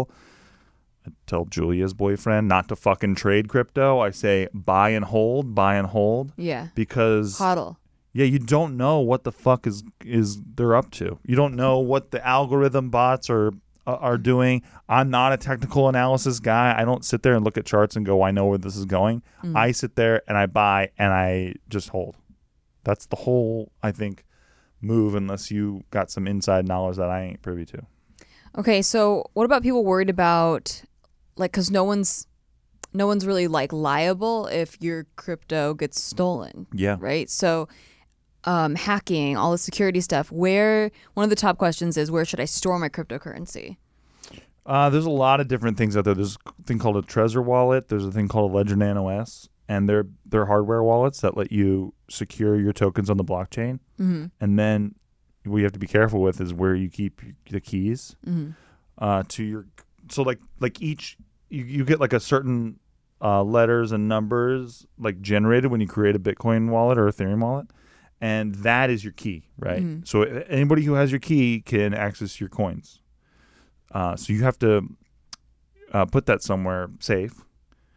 Julia's boyfriend not to fucking trade crypto. I say buy and hold. Yeah. Because HODL. Yeah, you don't know what the fuck is they're up to. You don't know what the algorithm bots are doing. I'm not a technical analysis guy. I don't sit there and look at charts and go, I know where this is going. Mm-hmm. I sit there and I buy and I just hold. That's the whole, I think, move, unless you got some inside knowledge that I ain't privy to. Okay, so what about people worried about, because no one's really liable if your crypto gets stolen. Yeah. Right. So, hacking, all the security stuff. One of the top questions is, where should I store my cryptocurrency? There's a lot of different things out there. There's a thing called a Trezor wallet. There's a thing called a Ledger Nano S, and they're hardware wallets that let you secure your tokens on the blockchain. Mm-hmm. And then what you have to be careful with is where you keep the keys to your. So like each you get like a certain letters and numbers like generated when you create a Bitcoin wallet or Ethereum wallet, and that is your key, right? Mm-hmm. So anybody who has your key can access your coins. So you have to put that somewhere safe,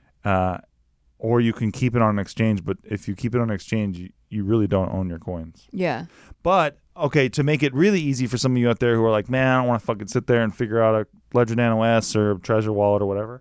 or you can keep it on an exchange. But if you keep it on an exchange, you really don't own your coins. Yeah. But, okay, to make it really easy for some of you out there who are like, man, I don't want to fucking sit there and figure out a Ledger Nano S or a Trezor wallet or whatever,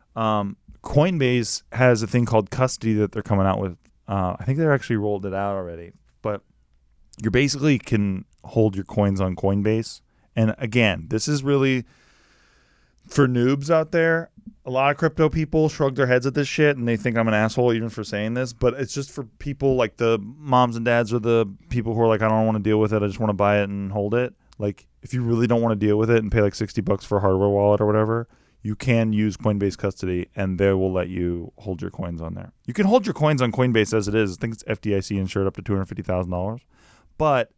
Coinbase has a thing called custody that they're coming out with. I think they're actually rolled it out already. But you basically can hold your coins on Coinbase. And, again, this is really for noobs out there. A lot of crypto people shrug their heads at this shit and they think I'm an asshole even for saying this, but it's just for people like the moms and dads or the people who are like, I don't want to deal with it. I just want to buy it and hold it. Like, if you really don't want to deal with it and pay like $60 for a hardware wallet or whatever, you can use Coinbase custody and they will let you hold your coins on there. You can hold your coins on Coinbase as it is. I think it's FDIC insured up to $250,000. But,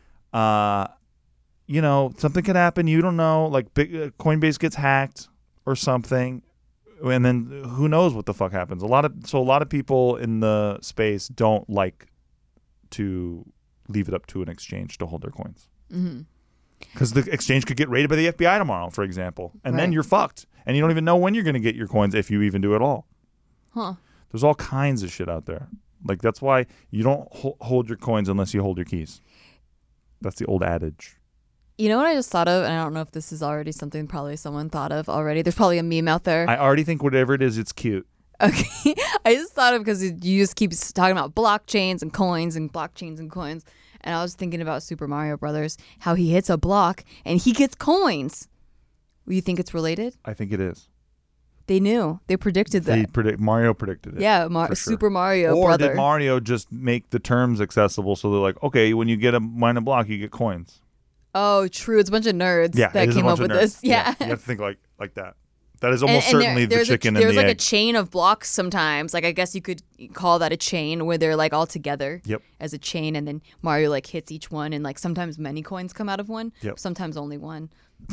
something could happen. You don't know. Like, Coinbase gets hacked or something. And then who knows what the fuck happens. A lot of people in the space don't like to leave it up to an exchange to hold their coins. Because the exchange could get raided by the FBI tomorrow, for example. And then you're fucked. And you don't even know when you're going to get your coins, if you even do at all. Huh. There's all kinds of shit out there. Like, that's why you don't hold your coins unless you hold your keys. That's the old adage. You know what I just thought of? And I don't know if this is already something probably someone thought of already. There's probably a meme out there. I already think whatever it is, it's cute. Okay. I just thought of because you just keep talking about blockchains and coins and blockchains and coins. And I was thinking about Super Mario Brothers, how he hits a block and he gets coins. You think it's related? I think it is. They knew. They predicted that. Mario predicted it. Yeah, for sure. Super Mario Or Brother. did Mario just make the terms accessible so they're like, okay, when you mine a block, you get coins. Oh, true. It's a bunch of nerds Yeah, that it is a came bunch up with of nerds. this. Yeah. You have to think like that. That is almost certainly the there's chicken there's and the like egg. a chain of blocks sometimes. Like I guess you could call that a chain where they're like all together as a chain, and then Mario like hits each one, and like sometimes many coins come out of one. Yep. Sometimes only one.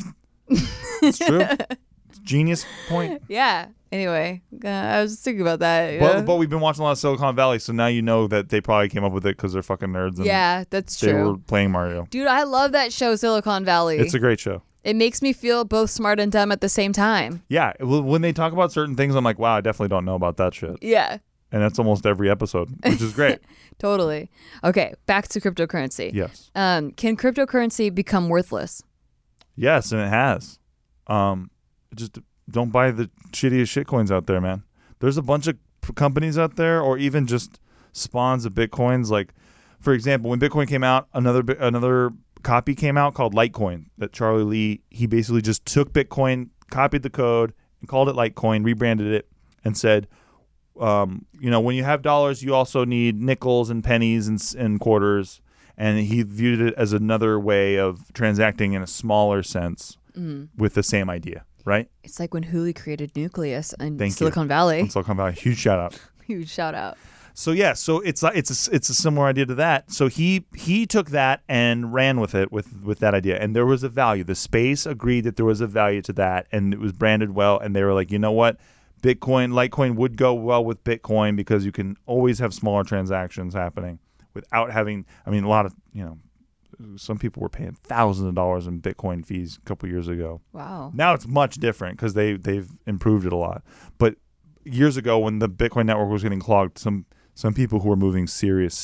It's true. Genius point. Yeah. Anyway, I was just thinking about that. Yeah, But we've been watching a lot of Silicon Valley, so now you know that they probably came up with it because they're fucking nerds. And yeah, that's they true. were playing Mario. Dude, I love that show, Silicon Valley. It's a great show. It makes me feel both smart and dumb at the same time. Yeah, when they talk about certain things, I'm like, wow, I definitely don't know about that shit. Yeah. And that's almost every episode, which is great. Totally. Okay, back to cryptocurrency. Yes. Can cryptocurrency become worthless? Yes, and it has. Just don't buy the shittiest shitcoins out there, man. There's a bunch of companies out there, or even just spawns of Bitcoins. Like, for example, when Bitcoin came out, another copy came out called Litecoin that Charlie Lee, he basically just took Bitcoin, copied the code, and called it Litecoin, rebranded it, and said, when you have dollars, you also need nickels and pennies and quarters. And he viewed it as another way of transacting in a smaller sense with the same idea, right? It's like when Hooli created Nucleus in Thank Silicon you. Valley. In Silicon Valley, huge shout out. Huge shout out. So yeah, so it's a similar idea to that. So he took that and ran with it with that idea, and there was a value. The space agreed that there was a value to that, and it was branded well. And they were like, you know what, Litecoin would go well with Bitcoin because you can always have smaller transactions happening without having. I mean, a lot of some people were paying thousands of dollars in Bitcoin fees a couple years ago. Wow. Now it's much different because they've improved it a lot. But years ago, when the Bitcoin network was getting clogged, some people who were moving serious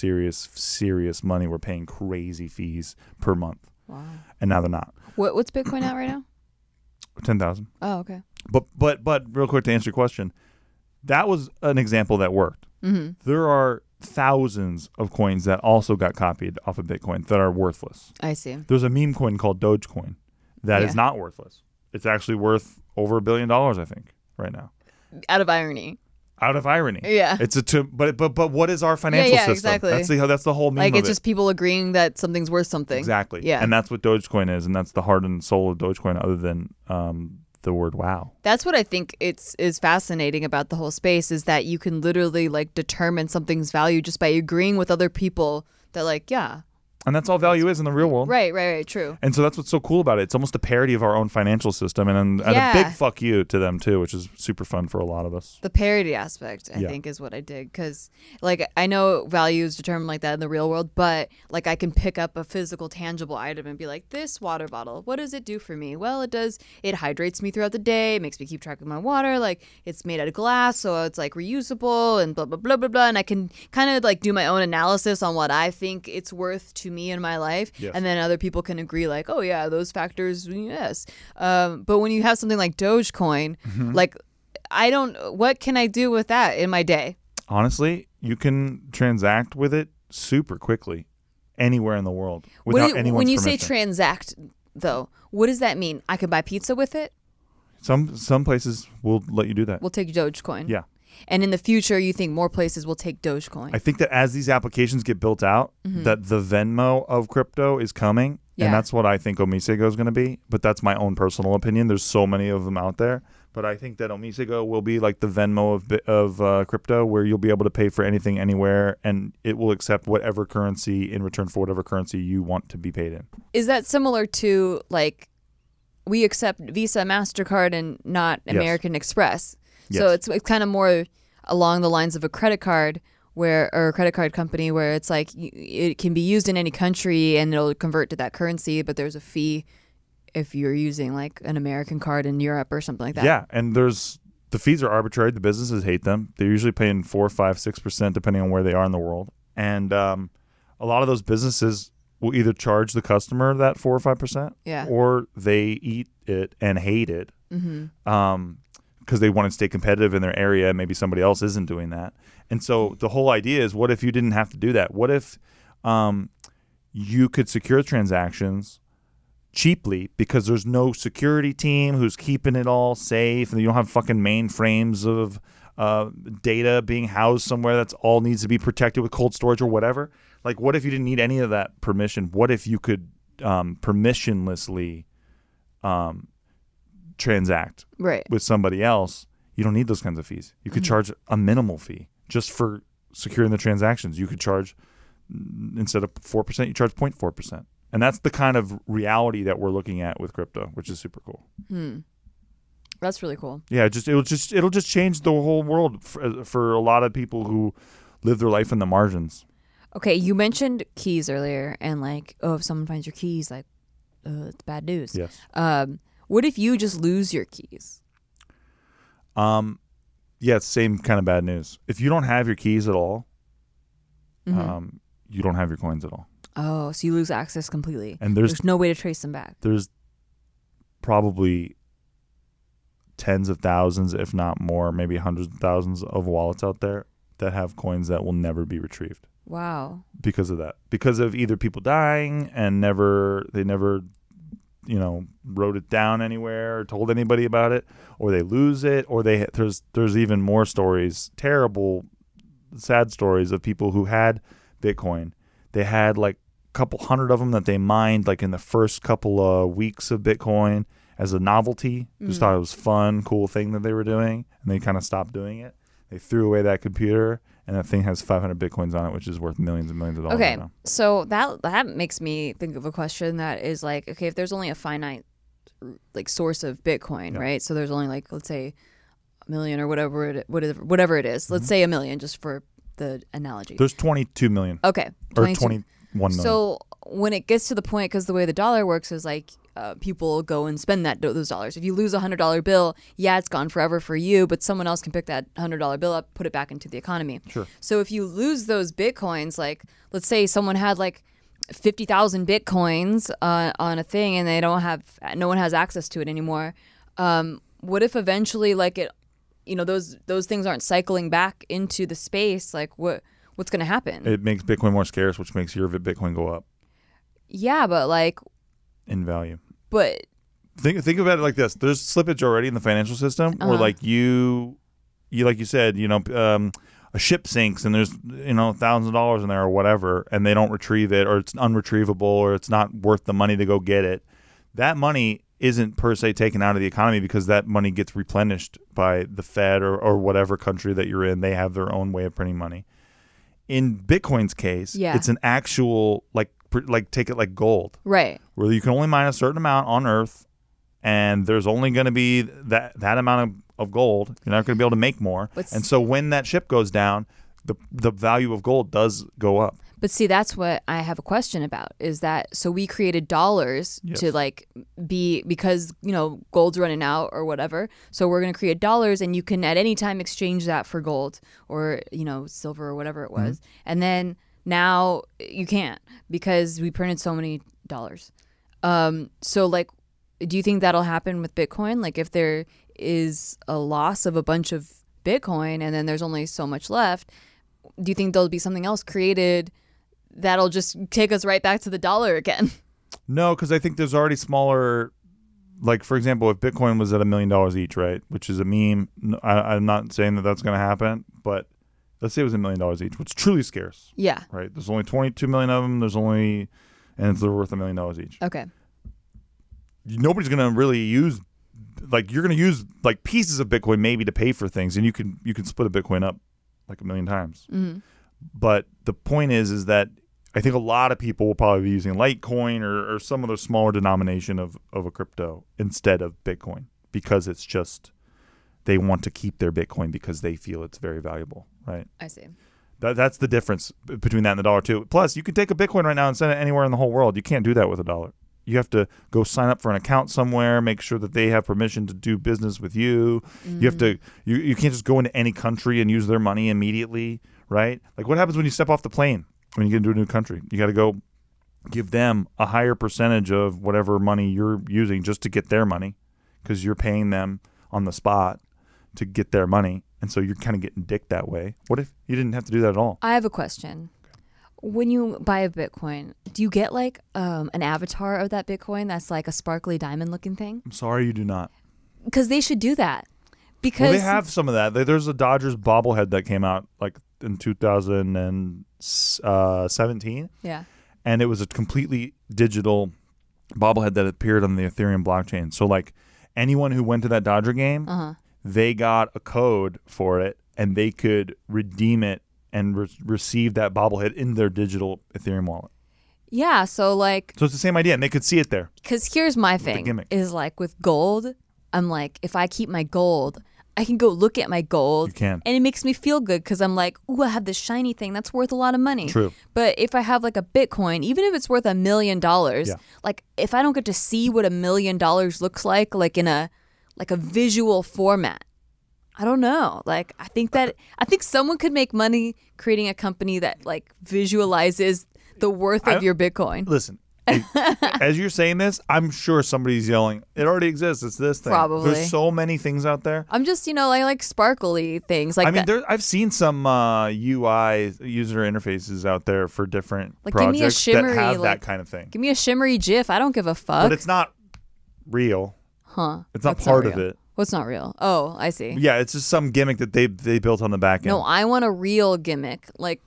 money were paying crazy fees per month. Wow. And now they're not. What's Bitcoin at right now? 10,000. Oh, okay. But real quick to answer your question, that was an example that worked. Mm-hmm. There are thousands of coins that also got copied off of Bitcoin that are worthless. I see. There's a meme coin called Dogecoin that is not worthless. It's actually worth over $1 billion, I think, right now. Out of irony. Out of irony. Yeah. It's but what is our financial system? Exactly. That's the whole meme Like of it's it. just people agreeing that something's worth something. Exactly. Yeah. And that's what Dogecoin is, and that's the heart and soul of Dogecoin, other than the word wow. That's what I think is fascinating about the whole space, is that you can literally like determine something's value just by agreeing with other people that like, yeah. And that's all value is in the real world. Right, true. And so that's what's so cool about it. It's almost a parody of our own financial system, and a big fuck you to them too, which is super fun for a lot of us. The parody aspect, I think, is what I dig, because like I know value is determined like that in the real world, but like I can pick up a physical, tangible item and be like, this water bottle, what does it do for me? Well, it hydrates me throughout the day, it makes me keep track of my water, like it's made out of glass, so it's like reusable and blah blah blah blah blah, and I can kind of like do my own analysis on what I think it's worth to me in my life, and then other people can agree like, oh yeah, those factors, yes. But when you have something like Dogecoin, like what can I do with that in my day? Honestly, you can transact with it super quickly anywhere in the world without anyone's When you permission. say transact, though, what does that mean? I can buy pizza with it? Some places will let you do that. We'll take Dogecoin. Yeah. And in the future, you think more places will take Dogecoin? I think that as these applications get built out, that the Venmo of crypto is coming, and that's what I think Omisego is going to be. But that's my own personal opinion. There's so many of them out there, but I think that Omisego will be like the Venmo of crypto, where you'll be able to pay for anything anywhere, and it will accept whatever currency in return for whatever currency you want to be paid in. Is that similar to like we accept Visa, MasterCard, and not American Express? So it's kind of more along the lines of a credit card or a credit card company, where it's like it can be used in any country and it'll convert to that currency, but there's a fee if you're using like an American card in Europe or something like that. Yeah, and the fees are arbitrary. The businesses hate them. They're usually paying 4%, 5%, 6% depending on where they are in the world. And a lot of those businesses will either charge the customer that 4 or 5%, Yeah. or they eat it and hate it because they want to stay competitive in their area. Maybe somebody else isn't doing that. And so the whole idea is, what if you didn't have to do that? What if you could secure transactions cheaply because there's no security team who's keeping it all safe, and you don't have fucking mainframes of data being housed somewhere that's all needs to be protected with cold storage or whatever? Like, what if you didn't need any of that permission? What if you could permissionlessly transact Right. with somebody else? You don't need those kinds of fees. You could charge a minimal fee just for securing the transactions. You could charge, instead of 4%, you charge 0.4%. And that's the kind of reality that we're looking at with crypto, which is super cool. That's really cool. Yeah, it'll just change the whole world for a lot of people who live their life in the margins. Okay, you mentioned keys earlier, and like, oh, if someone finds your keys, like, it's bad news. Yes. What if you just lose your keys? Yeah, it's the same kind of bad news. If you don't have your keys at all, you don't have your coins at all. Oh, so you lose access completely. And there's no way to trace them back. There's probably tens of thousands, if not more, maybe hundreds of thousands of wallets out there that have coins that will never be retrieved. Wow. Because of that. Because of either people dying and they never wrote it down anywhere or told anybody about it, or they lose it, or there's even more stories, terrible, sad stories of people who had Bitcoin. They had like a couple hundred of them that they mined like in the first couple of weeks of Bitcoin as a novelty. Just thought it was fun, cool thing that they were doing, and they kind of stopped doing it. They threw away that computer, and that thing has 500 Bitcoins on it, which is worth millions and millions of dollars. Okay, now. so that makes me think of a question that is like, okay, if there's only a finite like source of Bitcoin, right? So there's only like, let's say, a million or whatever it is. Let's say a million, just for the analogy. There's 22 million. Okay, Or 22. 21 million. So when it gets to the point, because the way the dollar works is like, people go and spend those dollars. If you lose a $100 bill, yeah, it's gone forever for you, but someone else can pick that $100 bill up, put it back into the economy. Sure. So if you lose those Bitcoins, like let's say someone had like 50,000 Bitcoins on a thing, and no one has access to it anymore. What if eventually, like those things aren't cycling back into the space? Like what's going to happen? It makes Bitcoin more scarce, which makes your Bitcoin go up Yeah, but like in value. But think about it like this: there's slippage already in the financial system, where like you like you said, a ship sinks and there's thousands of dollars in there or whatever, and they don't retrieve it, or it's unretrievable, or it's not worth the money to go get it. That money isn't per se taken out of the economy, because that money gets replenished by the Fed or whatever country that you're in. They have their own way of printing money. In Bitcoin's case, it's an actual like take it like gold, right, where you can only mine a certain amount on Earth, and there's only going to be that amount of gold. You're not going to be able to make more. And so when that ship goes down, the value of gold does go up. But see, that's what I have a question about, is that, so we created dollars to like because gold's running out or whatever. So we're going to create dollars, and you can at any time exchange that for gold or, silver or whatever it was. And then now you can't, because we printed so many dollars. So like, do you think that'll happen with Bitcoin? Like, if there is a loss of a bunch of Bitcoin and then there's only so much left, do you think there'll be something else created that'll just take us right back to the dollar again? No, because I think there's already smaller, like, for example, if Bitcoin was at $1 million each, right, which is a meme. I'm not saying that that's going to happen, but let's say it was $1 million each, which is truly scarce. Yeah. Right. There's only 22 million of them. And they're worth $1 million each. Okay. Nobody's going to really use, like, you're going to use like pieces of Bitcoin maybe to pay for things, and you can split a Bitcoin up like 1 million times. Mm-hmm. But the point is that I think a lot of people will probably be using Litecoin or some other smaller denomination of a crypto instead of Bitcoin, because it's just, they want to keep their Bitcoin because they feel it's very valuable, right? I see. That's the difference between that and the dollar too. Plus, you can take a Bitcoin right now and send it anywhere in the whole world. You can't do that with a dollar. You have to go sign up for an account somewhere, make sure that they have permission to do business with you. Mm-hmm. You have to, you can't just go into any country and use their money immediately, right? Like, what happens when you step off the plane when you get into a new country? You got to go give them a higher percentage of whatever money you're using just to get their money, because you're paying them on the spot to get their money. And so you're kind of getting dicked that way. What if you didn't have to do that at all? I have a question. When you buy a Bitcoin, do you get like an avatar of that Bitcoin that's like a sparkly diamond looking thing? I'm sorry you do not. Because they should do that. Because Well, they have some of that. There's a Dodgers bobblehead that came out like in 2017. Yeah. And it was a completely digital bobblehead that appeared on the Ethereum blockchain. So like anyone who went to that Dodger game, they got a code for it and they could redeem it and receive that bobblehead in their digital Ethereum wallet. Yeah, so like... So it's the same idea, and they could see it there. Because here's my the thing, gimmick. is like with gold, I'm like, if I keep my gold, I can go look at my gold. You can. And it makes me feel good because I'm like, ooh, I have this shiny thing that's worth a lot of money. True. But if I have like a Bitcoin, even if it's worth $1 million, Yeah. like if I don't get to see what $1 million looks like in a visual format, I don't know. Like, I think someone could make money creating a company that like visualizes the worth of your Bitcoin. Listen, as you're saying this, I'm sure somebody's yelling, it already exists. It's this thing. Probably. There's so many things out there. I'm just, I like sparkly things. Like I mean, that. I've seen some UI user interfaces out there for different Like, give me a projects that shimmery, have like, that kind of thing. Give me a shimmery GIF. I don't give a fuck. But it's not real. Huh. It's not What's part of real? it. What's not real? Oh, I see. Yeah, it's just some gimmick that they built on the back end. No, I want a real gimmick, like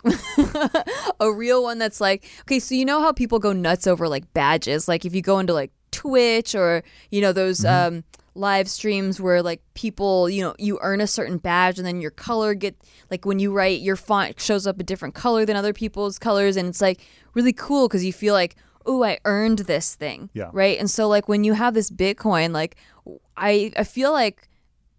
a real one that's like, okay, so you know how people go nuts over like badges, like if you go into like Twitch or those live streams where like people, you earn a certain badge and then your color like when you write, your font shows up a different color than other people's colors, and it's like really cool because you feel like, oh, I earned this thing. Yeah. Right. And so like when you have this Bitcoin, like I feel like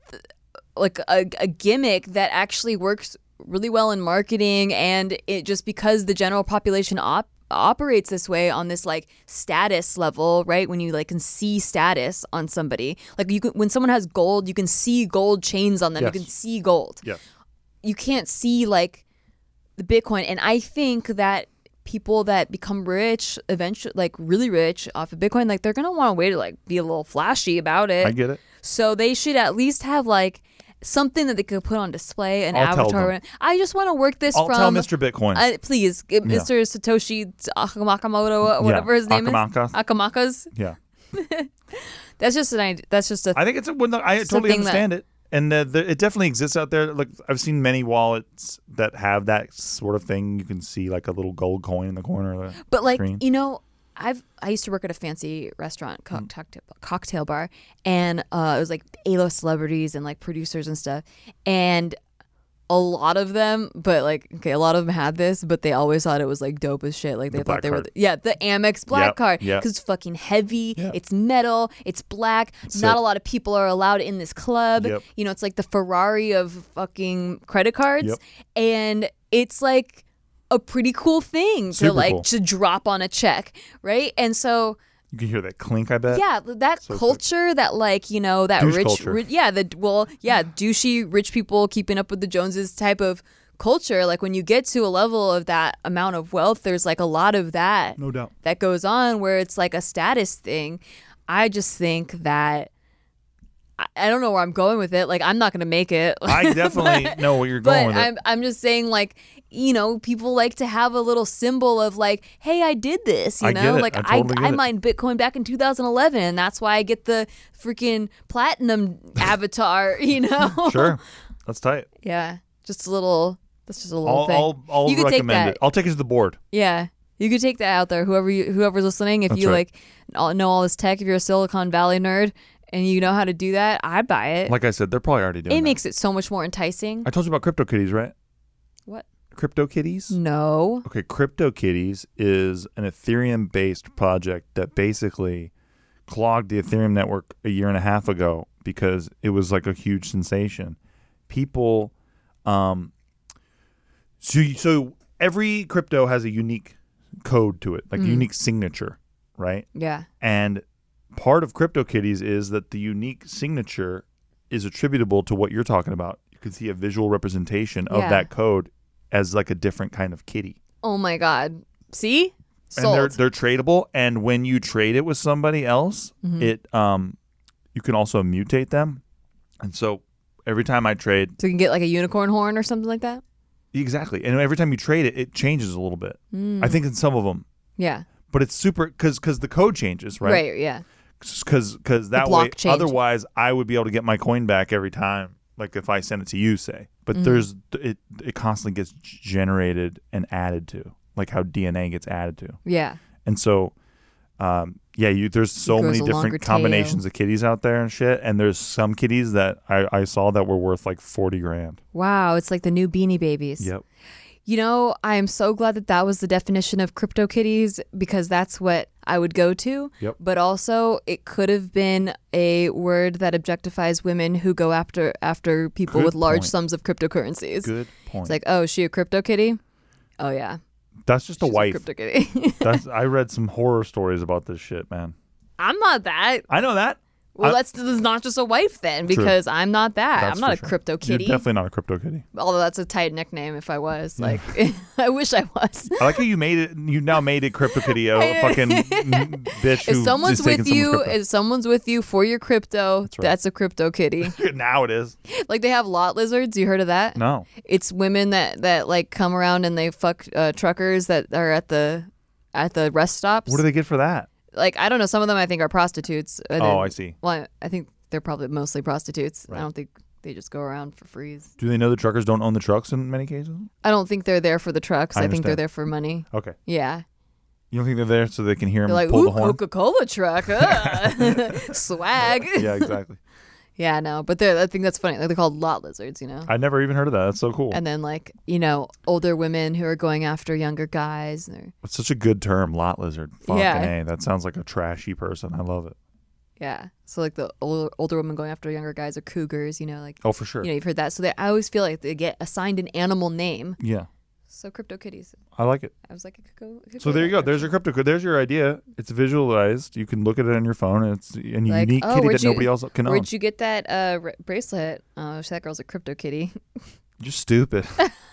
a gimmick that actually works really well in marketing, and it just because the general population operates this way on this like status level, right? When you like can see status on somebody, like when someone has gold, you can see gold chains on them. Yes. You can see gold. Yeah. You can't see like the Bitcoin, and I think that people that become rich eventually, like really rich off of Bitcoin, like they're gonna want a way to like be a little flashy about it. I get it. So they should at least have like something that they could put on display, an I'll tell avatar. them. I just want to work this I'll from. tell Mr. Bitcoin. Please, Mr. Satoshi Nakamoto, whatever his name Akamaka. is. Akamakas. Yeah. That's just an idea. That's just a. I think it's I totally Something understand it. And it definitely exists out there. Like I've seen many wallets that have that sort of thing. You can see like a little gold coin in the corner of the But like screen. I used to work at a fancy restaurant cocktail bar, and it was like A-list celebrities and like producers and stuff, and a lot of them had this, but they always thought it was like dope as shit. Like they thought they were the Amex Black Card, because it's fucking heavy, it's metal, it's black. Not a lot of people are allowed in this club. Yep. It's like the Ferrari of fucking credit cards, Yep. and it's like a pretty cool thing Super cool. to drop on a check, right? And so You can hear that clink, I bet. yeah, that So culture, that like that Douche rich, culture. douchey rich people keeping up with the Joneses type of culture. Like when you get to a level of that amount of wealth, there's like a lot of that, No doubt. that goes on where it's like a status thing. I just think that I don't know where I'm going with it. Like I'm not gonna make it. I definitely know where you're going But with it. I'm just saying, like, people like to have a little symbol of like, hey, I did this, I get it. like I totally get I it. mined Bitcoin back in 2011, and that's why I get the freaking platinum avatar, Sure. That's tight. Yeah, just a little. That's just a little thing. I'll You could take recommend that. it. I'll take it to the board. Yeah, you could take that out there. Whoever's listening, if That's you right. like know all this tech, if you're a Silicon Valley nerd and you know how to do that, I'd buy it. Like I said, they're probably already doing It that. makes it so much more enticing. I told you about CryptoKitties, right? What? CryptoKitties? No. Okay, CryptoKitties is an Ethereum-based project that basically clogged the Ethereum network a year and a half ago because it was like a huge sensation. People, so every crypto has a unique code to it, like a unique signature, right? Yeah. And part of CryptoKitties is that the unique signature is attributable to what you're talking about. You can see a visual representation of Yeah. that code as like a different kind of kitty. Oh my God. See? Sold. they're tradable. And when you trade it with somebody else, it you can also mutate them. And so every time I trade, So you can get like a unicorn horn or something like that. exactly, and every time you trade it, it changes a little bit. I think in some of them, Yeah. but it's super because the code changes, right? Right. Yeah. Because that block way, change. otherwise I would be able to get my coin back every time, like if I send it to you, say. But it constantly gets generated and added to, like how DNA gets added to. Yeah. And so, there's so grows many a longer different combinations tail. of kitties out there and shit. And there's some kitties that I saw that were worth like $40,000. Wow. It's like the new Beanie Babies. Yep. You know, I am so glad that was the definition of CryptoKitties because that's what I would go to. Yep. But also, it could have been a word that objectifies women who go after people Good with large point. sums of cryptocurrencies. Good point. It's like, oh, is she a CryptoKitty? Oh yeah, That's just a she's wife. a CryptoKitty. I read some horror stories about this shit, man. I'm not that. I know that. Well, that's not just a wife then, because I'm not that. That's I'm not a for sure. crypto kitty. You're definitely not a crypto kitty. Although that's a tight nickname if I was. Like, I wish I was. I like how you made it. You now made it crypto kitty a fucking bitch who If someone's is taking with you, someone's crypto. if someone's with you for your crypto, right. that's a crypto kitty. Now it is. Like they have lot lizards. You heard of that? No. It's women that like come around and they fuck truckers that are at the rest stops. What do they get for that? Like I don't know. Some of them I think are prostitutes. Oh, I see. Well, I think they're probably mostly prostitutes. Right. I don't think they just go around for free. Do they know the truckers don't own the trucks in many cases? I don't think they're there for the trucks. I I think they're understand. there for money. Okay. Yeah. You don't think they're there so they can hear They're them like, pull ooh, the horn? Coca-Cola truck. Swag. Yeah, exactly. Yeah, no. But I think that's funny. Like they're called lot lizards, you know? I never even heard of that. That's so cool. And then like, older women who are going after younger guys. And It's such a good term, lot lizard. Fucking Yeah. A. That sounds like a trashy person. I love it. yeah. So like the older women going after younger guys are cougars, like, Oh, for sure. you've heard that. So I always feel like they get assigned an animal name. Yeah. So crypto kitties. I like it. I was like, it could So there you go. There's your crypto. There's your idea. It's visualized. You can look at it on your phone. And it's a Like, unique oh, kitty where'd that nobody else can own. Where'd you get that bracelet? Oh, that girl's a crypto kitty. You're stupid.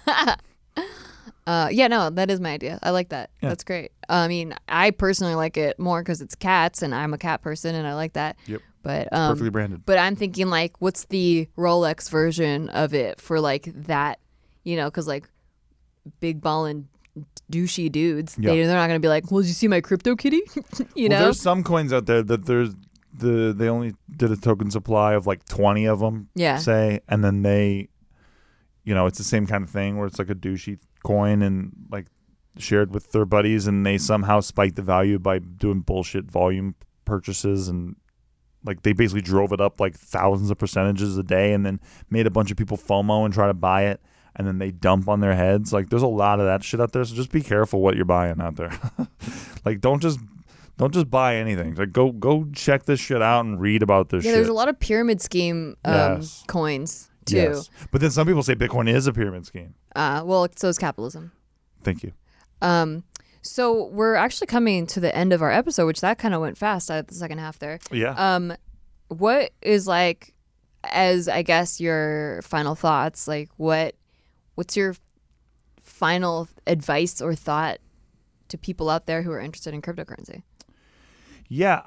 Yeah, no, that is my idea. I like that. Yeah. That's great. I mean, I personally like it more because it's cats, and I'm a cat person, and I like that. Yep. But Perfectly branded. But I'm thinking like, what's the Rolex version of it for like that? Because like big ballin' douchey dudes, Yeah. they're not gonna be like, well, did you see my crypto kitty? Well, there's some coins out there that they only did a token supply of like 20 of them. Yeah. Say, and then they, it's the same kind of thing where it's like a douchey coin and like shared with their buddies, and they somehow spike the value by doing bullshit volume purchases, and like they basically drove it up like thousands of percentages a day, and then made a bunch of people FOMO and try to buy it, and then they dump on their heads. Like there's a lot of that shit out there, so just be careful what you're buying out there. Like don't just buy anything. Like go check this shit out and read about this Yeah, shit. there's a lot of pyramid scheme Yes. coins too. Yes. But then some people say Bitcoin is a pyramid scheme. Well, so is capitalism. Thank you. So we're actually coming to the end of our episode, which that kind of went fast at the second half there. Yeah. What is like, as I guess your final thoughts, like what's your final advice or thought to people out there who are interested in cryptocurrency? Yeah.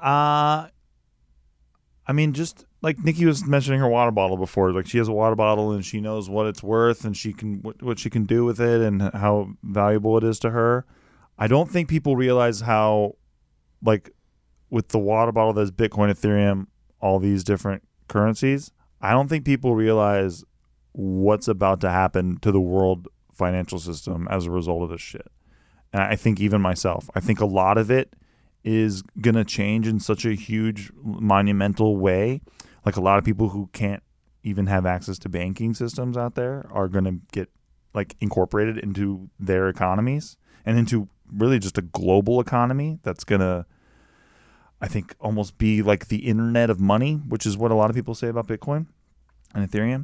I mean, just like Nikki was mentioning her water bottle before, like she has a water bottle and she knows what it's worth and she can what she can do with it and how valuable it is to her. I don't think people realize how, like, with the water bottle that's Bitcoin, Ethereum, all these different currencies, I don't think people realize what's about to happen to the world financial system as a result of this shit. And I think even myself, I think a lot of it is going to change in such a huge, monumental way. Like a lot of people who can't even have access to banking systems out there are going to get like incorporated into their economies and into really just a global economy that's going to, I think, almost be like the internet of money, which is what a lot of people say about Bitcoin and Ethereum.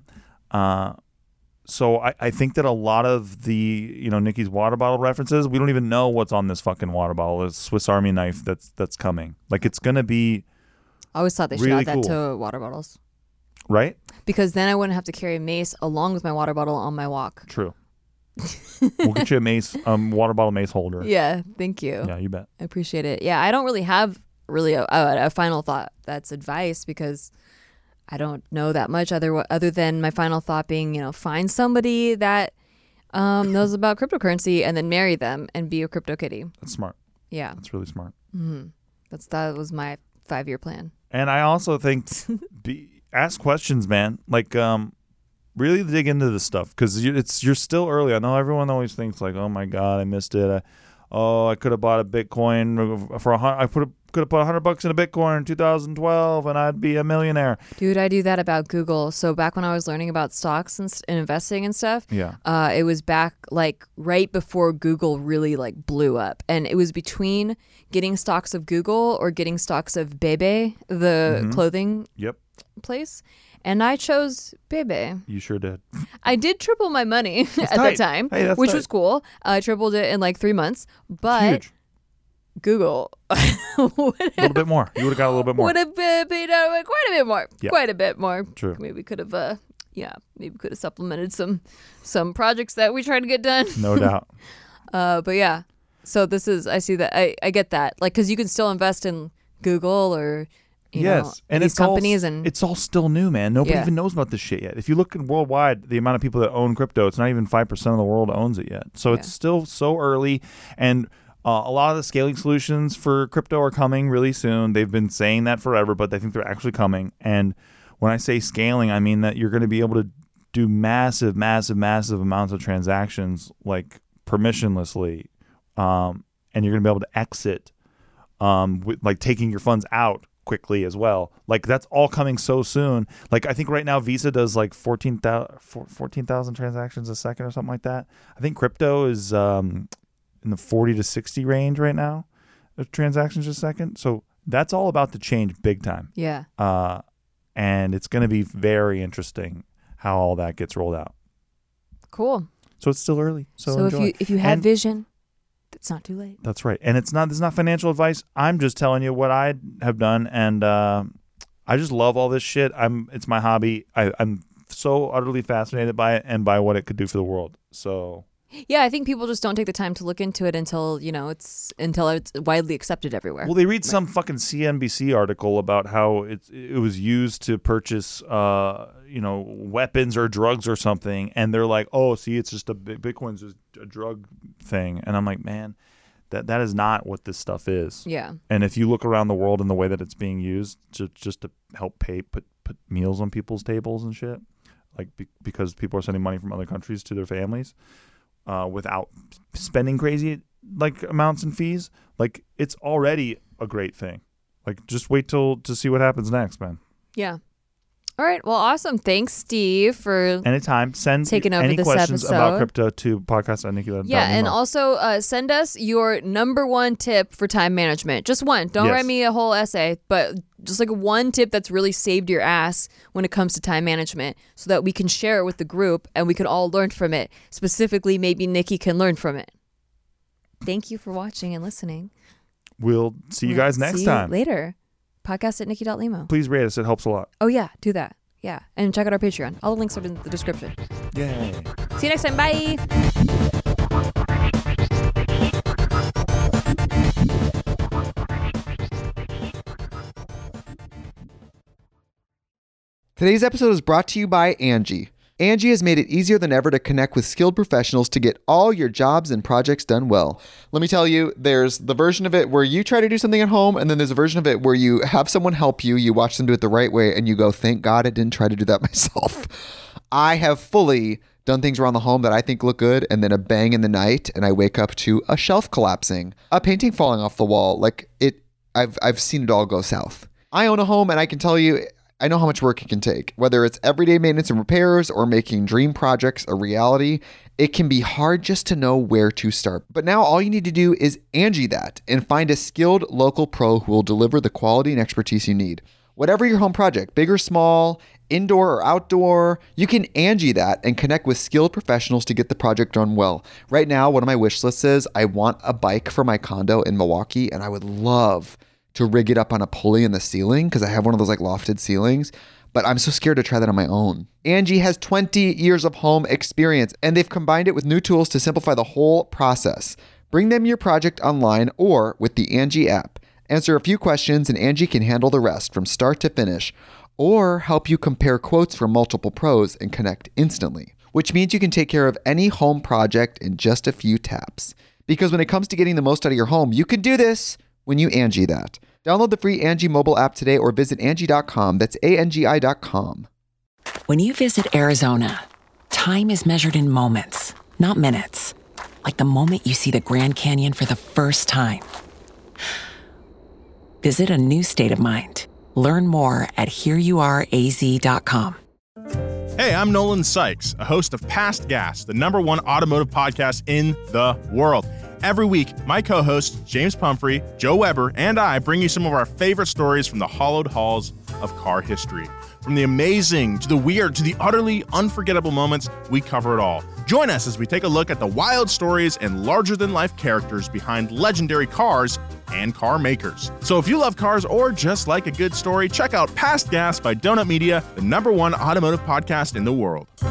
So I think that a lot of the, Nikki's water bottle references, we don't even know what's on this fucking water bottle. It's Swiss Army knife that's coming. Like it's going to be I always thought they should really add that cool. to water bottles, right. because then I wouldn't have to carry a mace along with my water bottle on my walk. True. We'll get you a mace, water bottle mace holder. Yeah, thank you. Yeah, you bet. I appreciate it. Yeah, I don't really have a final thought that's advice because I don't know that much other than my final thought being, find somebody that knows about cryptocurrency and then marry them and be a crypto kitty. That's smart. Yeah. That's really smart. That was my 5-year plan. And I also think ask questions, man. Like, really dig into this stuff because you're still early. I know everyone always thinks like, oh my God, I missed it. I could have bought a Bitcoin for I could have put $100 in a Bitcoin in 2012 and I'd be a millionaire. Dude, I do that about Google. So back when I was learning about stocks and investing and stuff, it was back like right before Google really like blew up, and it was between getting stocks of Google or getting stocks of Bebe, the clothing place. And I chose Bebe. You sure did. I did triple my money at that time, which was cool. I tripled it in like 3 months. But huge. Google A little bit more. You would have got a little bit more. Would have paid quite a bit more. Yeah. Quite a bit more. True. Maybe could have supplemented some projects that we tried to get done. No doubt. But yeah. So I see that. I get that. Like, because you can still invest in Google or and these companies, and it's all still new, man. Nobody even knows about this shit yet. If you look worldwide, the amount of people that own crypto, it's not even 5% of the world owns it yet. So it's still so early, and a lot of the scaling solutions for crypto are coming really soon. They've been saying that forever, but I think they're actually coming. And when I say scaling, I mean that you're going to be able to do massive amounts of transactions like permissionlessly, and you're going to be able to exit, with like taking your funds out quickly as well. Like that's all coming so soon. Like I think right now Visa does like 14,000 transactions a second or something like that. I think crypto is in the 40 to 60 range right now of transactions a second. So that's all about to change big time. Yeah. And it's going to be very interesting how all that gets rolled out. Cool. So it's still early. So enjoy. if you have vision, it's not too late. That's right. And this is not financial advice. I'm just telling you what I have done, and I just love all this shit. It's my hobby. I'm so utterly fascinated by it and by what it could do for the world. So yeah, I think people just don't take the time to look into it until it's widely accepted everywhere. Well, they read some fucking CNBC article about how it was used to purchase weapons or drugs or something, and they're like, oh, see, it's just Bitcoin's just a drug thing, and I'm like, man, that is not what this stuff is. Yeah. And if you look around the world and the way that it's being used just to help put meals on people's tables and shit, like because people are sending money from other countries to their families. Without spending crazy like amounts and fees, like it's already a great thing. Like just wait to see what happens next, man. Yeah. All right. Well, awesome. Thanks, Steve, for anytime. Send taking over any this questions episode about crypto to podcast@nikki.email. Yeah, and also send us your number one tip for time management. Just one. Don't write me a whole essay, but just like one tip that's really saved your ass when it comes to time management, so that we can share it with the group and we can all learn from it. Specifically, maybe Nikki can learn from it. Thank you for watching and listening. We'll see you guys next time. Later. Podcast@nikki.limo. Please rate us. It helps a lot. Oh, yeah. Do that. Yeah. And check out our Patreon. All the links are in the description. Yay. See you next time. Bye. Today's episode is brought to you by Angie. Angie has made it easier than ever to connect with skilled professionals to get all your jobs and projects done well. Let me tell you, there's the version of it where you try to do something at home, and then there's a version of it where you have someone help you, you watch them do it the right way, and you go, thank God I didn't try to do that myself. I have fully done things around the home that I think look good, and then a bang in the night, and I wake up to a shelf collapsing, a painting falling off the wall. I've seen it all go south. I own a home, and I can tell you, I know how much work it can take. Whether it's everyday maintenance and repairs or making dream projects a reality, it can be hard just to know where to start. But now all you need to do is Angie that and find a skilled local pro who will deliver the quality and expertise you need. Whatever your home project, big or small, indoor or outdoor, you can Angie that and connect with skilled professionals to get the project done well. Right now, one of my wish lists is I want a bike for my condo in Milwaukee, and I would love to rig it up on a pulley in the ceiling because I have one of those like lofted ceilings. but I'm so scared to try that on my own. Angie has 20 years of home experience, and they've combined it with new tools to simplify the whole process. Bring them your project online or with the Angie app. Answer a few questions and Angie can handle the rest from start to finish, or help you compare quotes from multiple pros and connect instantly, which means you can take care of any home project in just a few taps. Because when it comes to getting the most out of your home, you can do this when you Angie that. Download the free Angie mobile app today or visit Angie.com. That's ANGI.com. When you visit Arizona, time is measured in moments, not minutes. Like the moment you see the Grand Canyon for the first time. Visit a new state of mind. Learn more at hereyouareaz.com. Hey, I'm Nolan Sykes, a host of Past Gas, the #1 automotive podcast in the world. Every week, my co-hosts, James Pumphrey, Joe Weber, and I bring you some of our favorite stories from the hallowed halls of car history. From the amazing, to the weird, to the utterly unforgettable moments, we cover it all. Join us as we take a look at the wild stories and larger-than-life characters behind legendary cars and car makers. So if you love cars or just like a good story, check out Past Gas by Donut Media, the #1 automotive podcast in the world.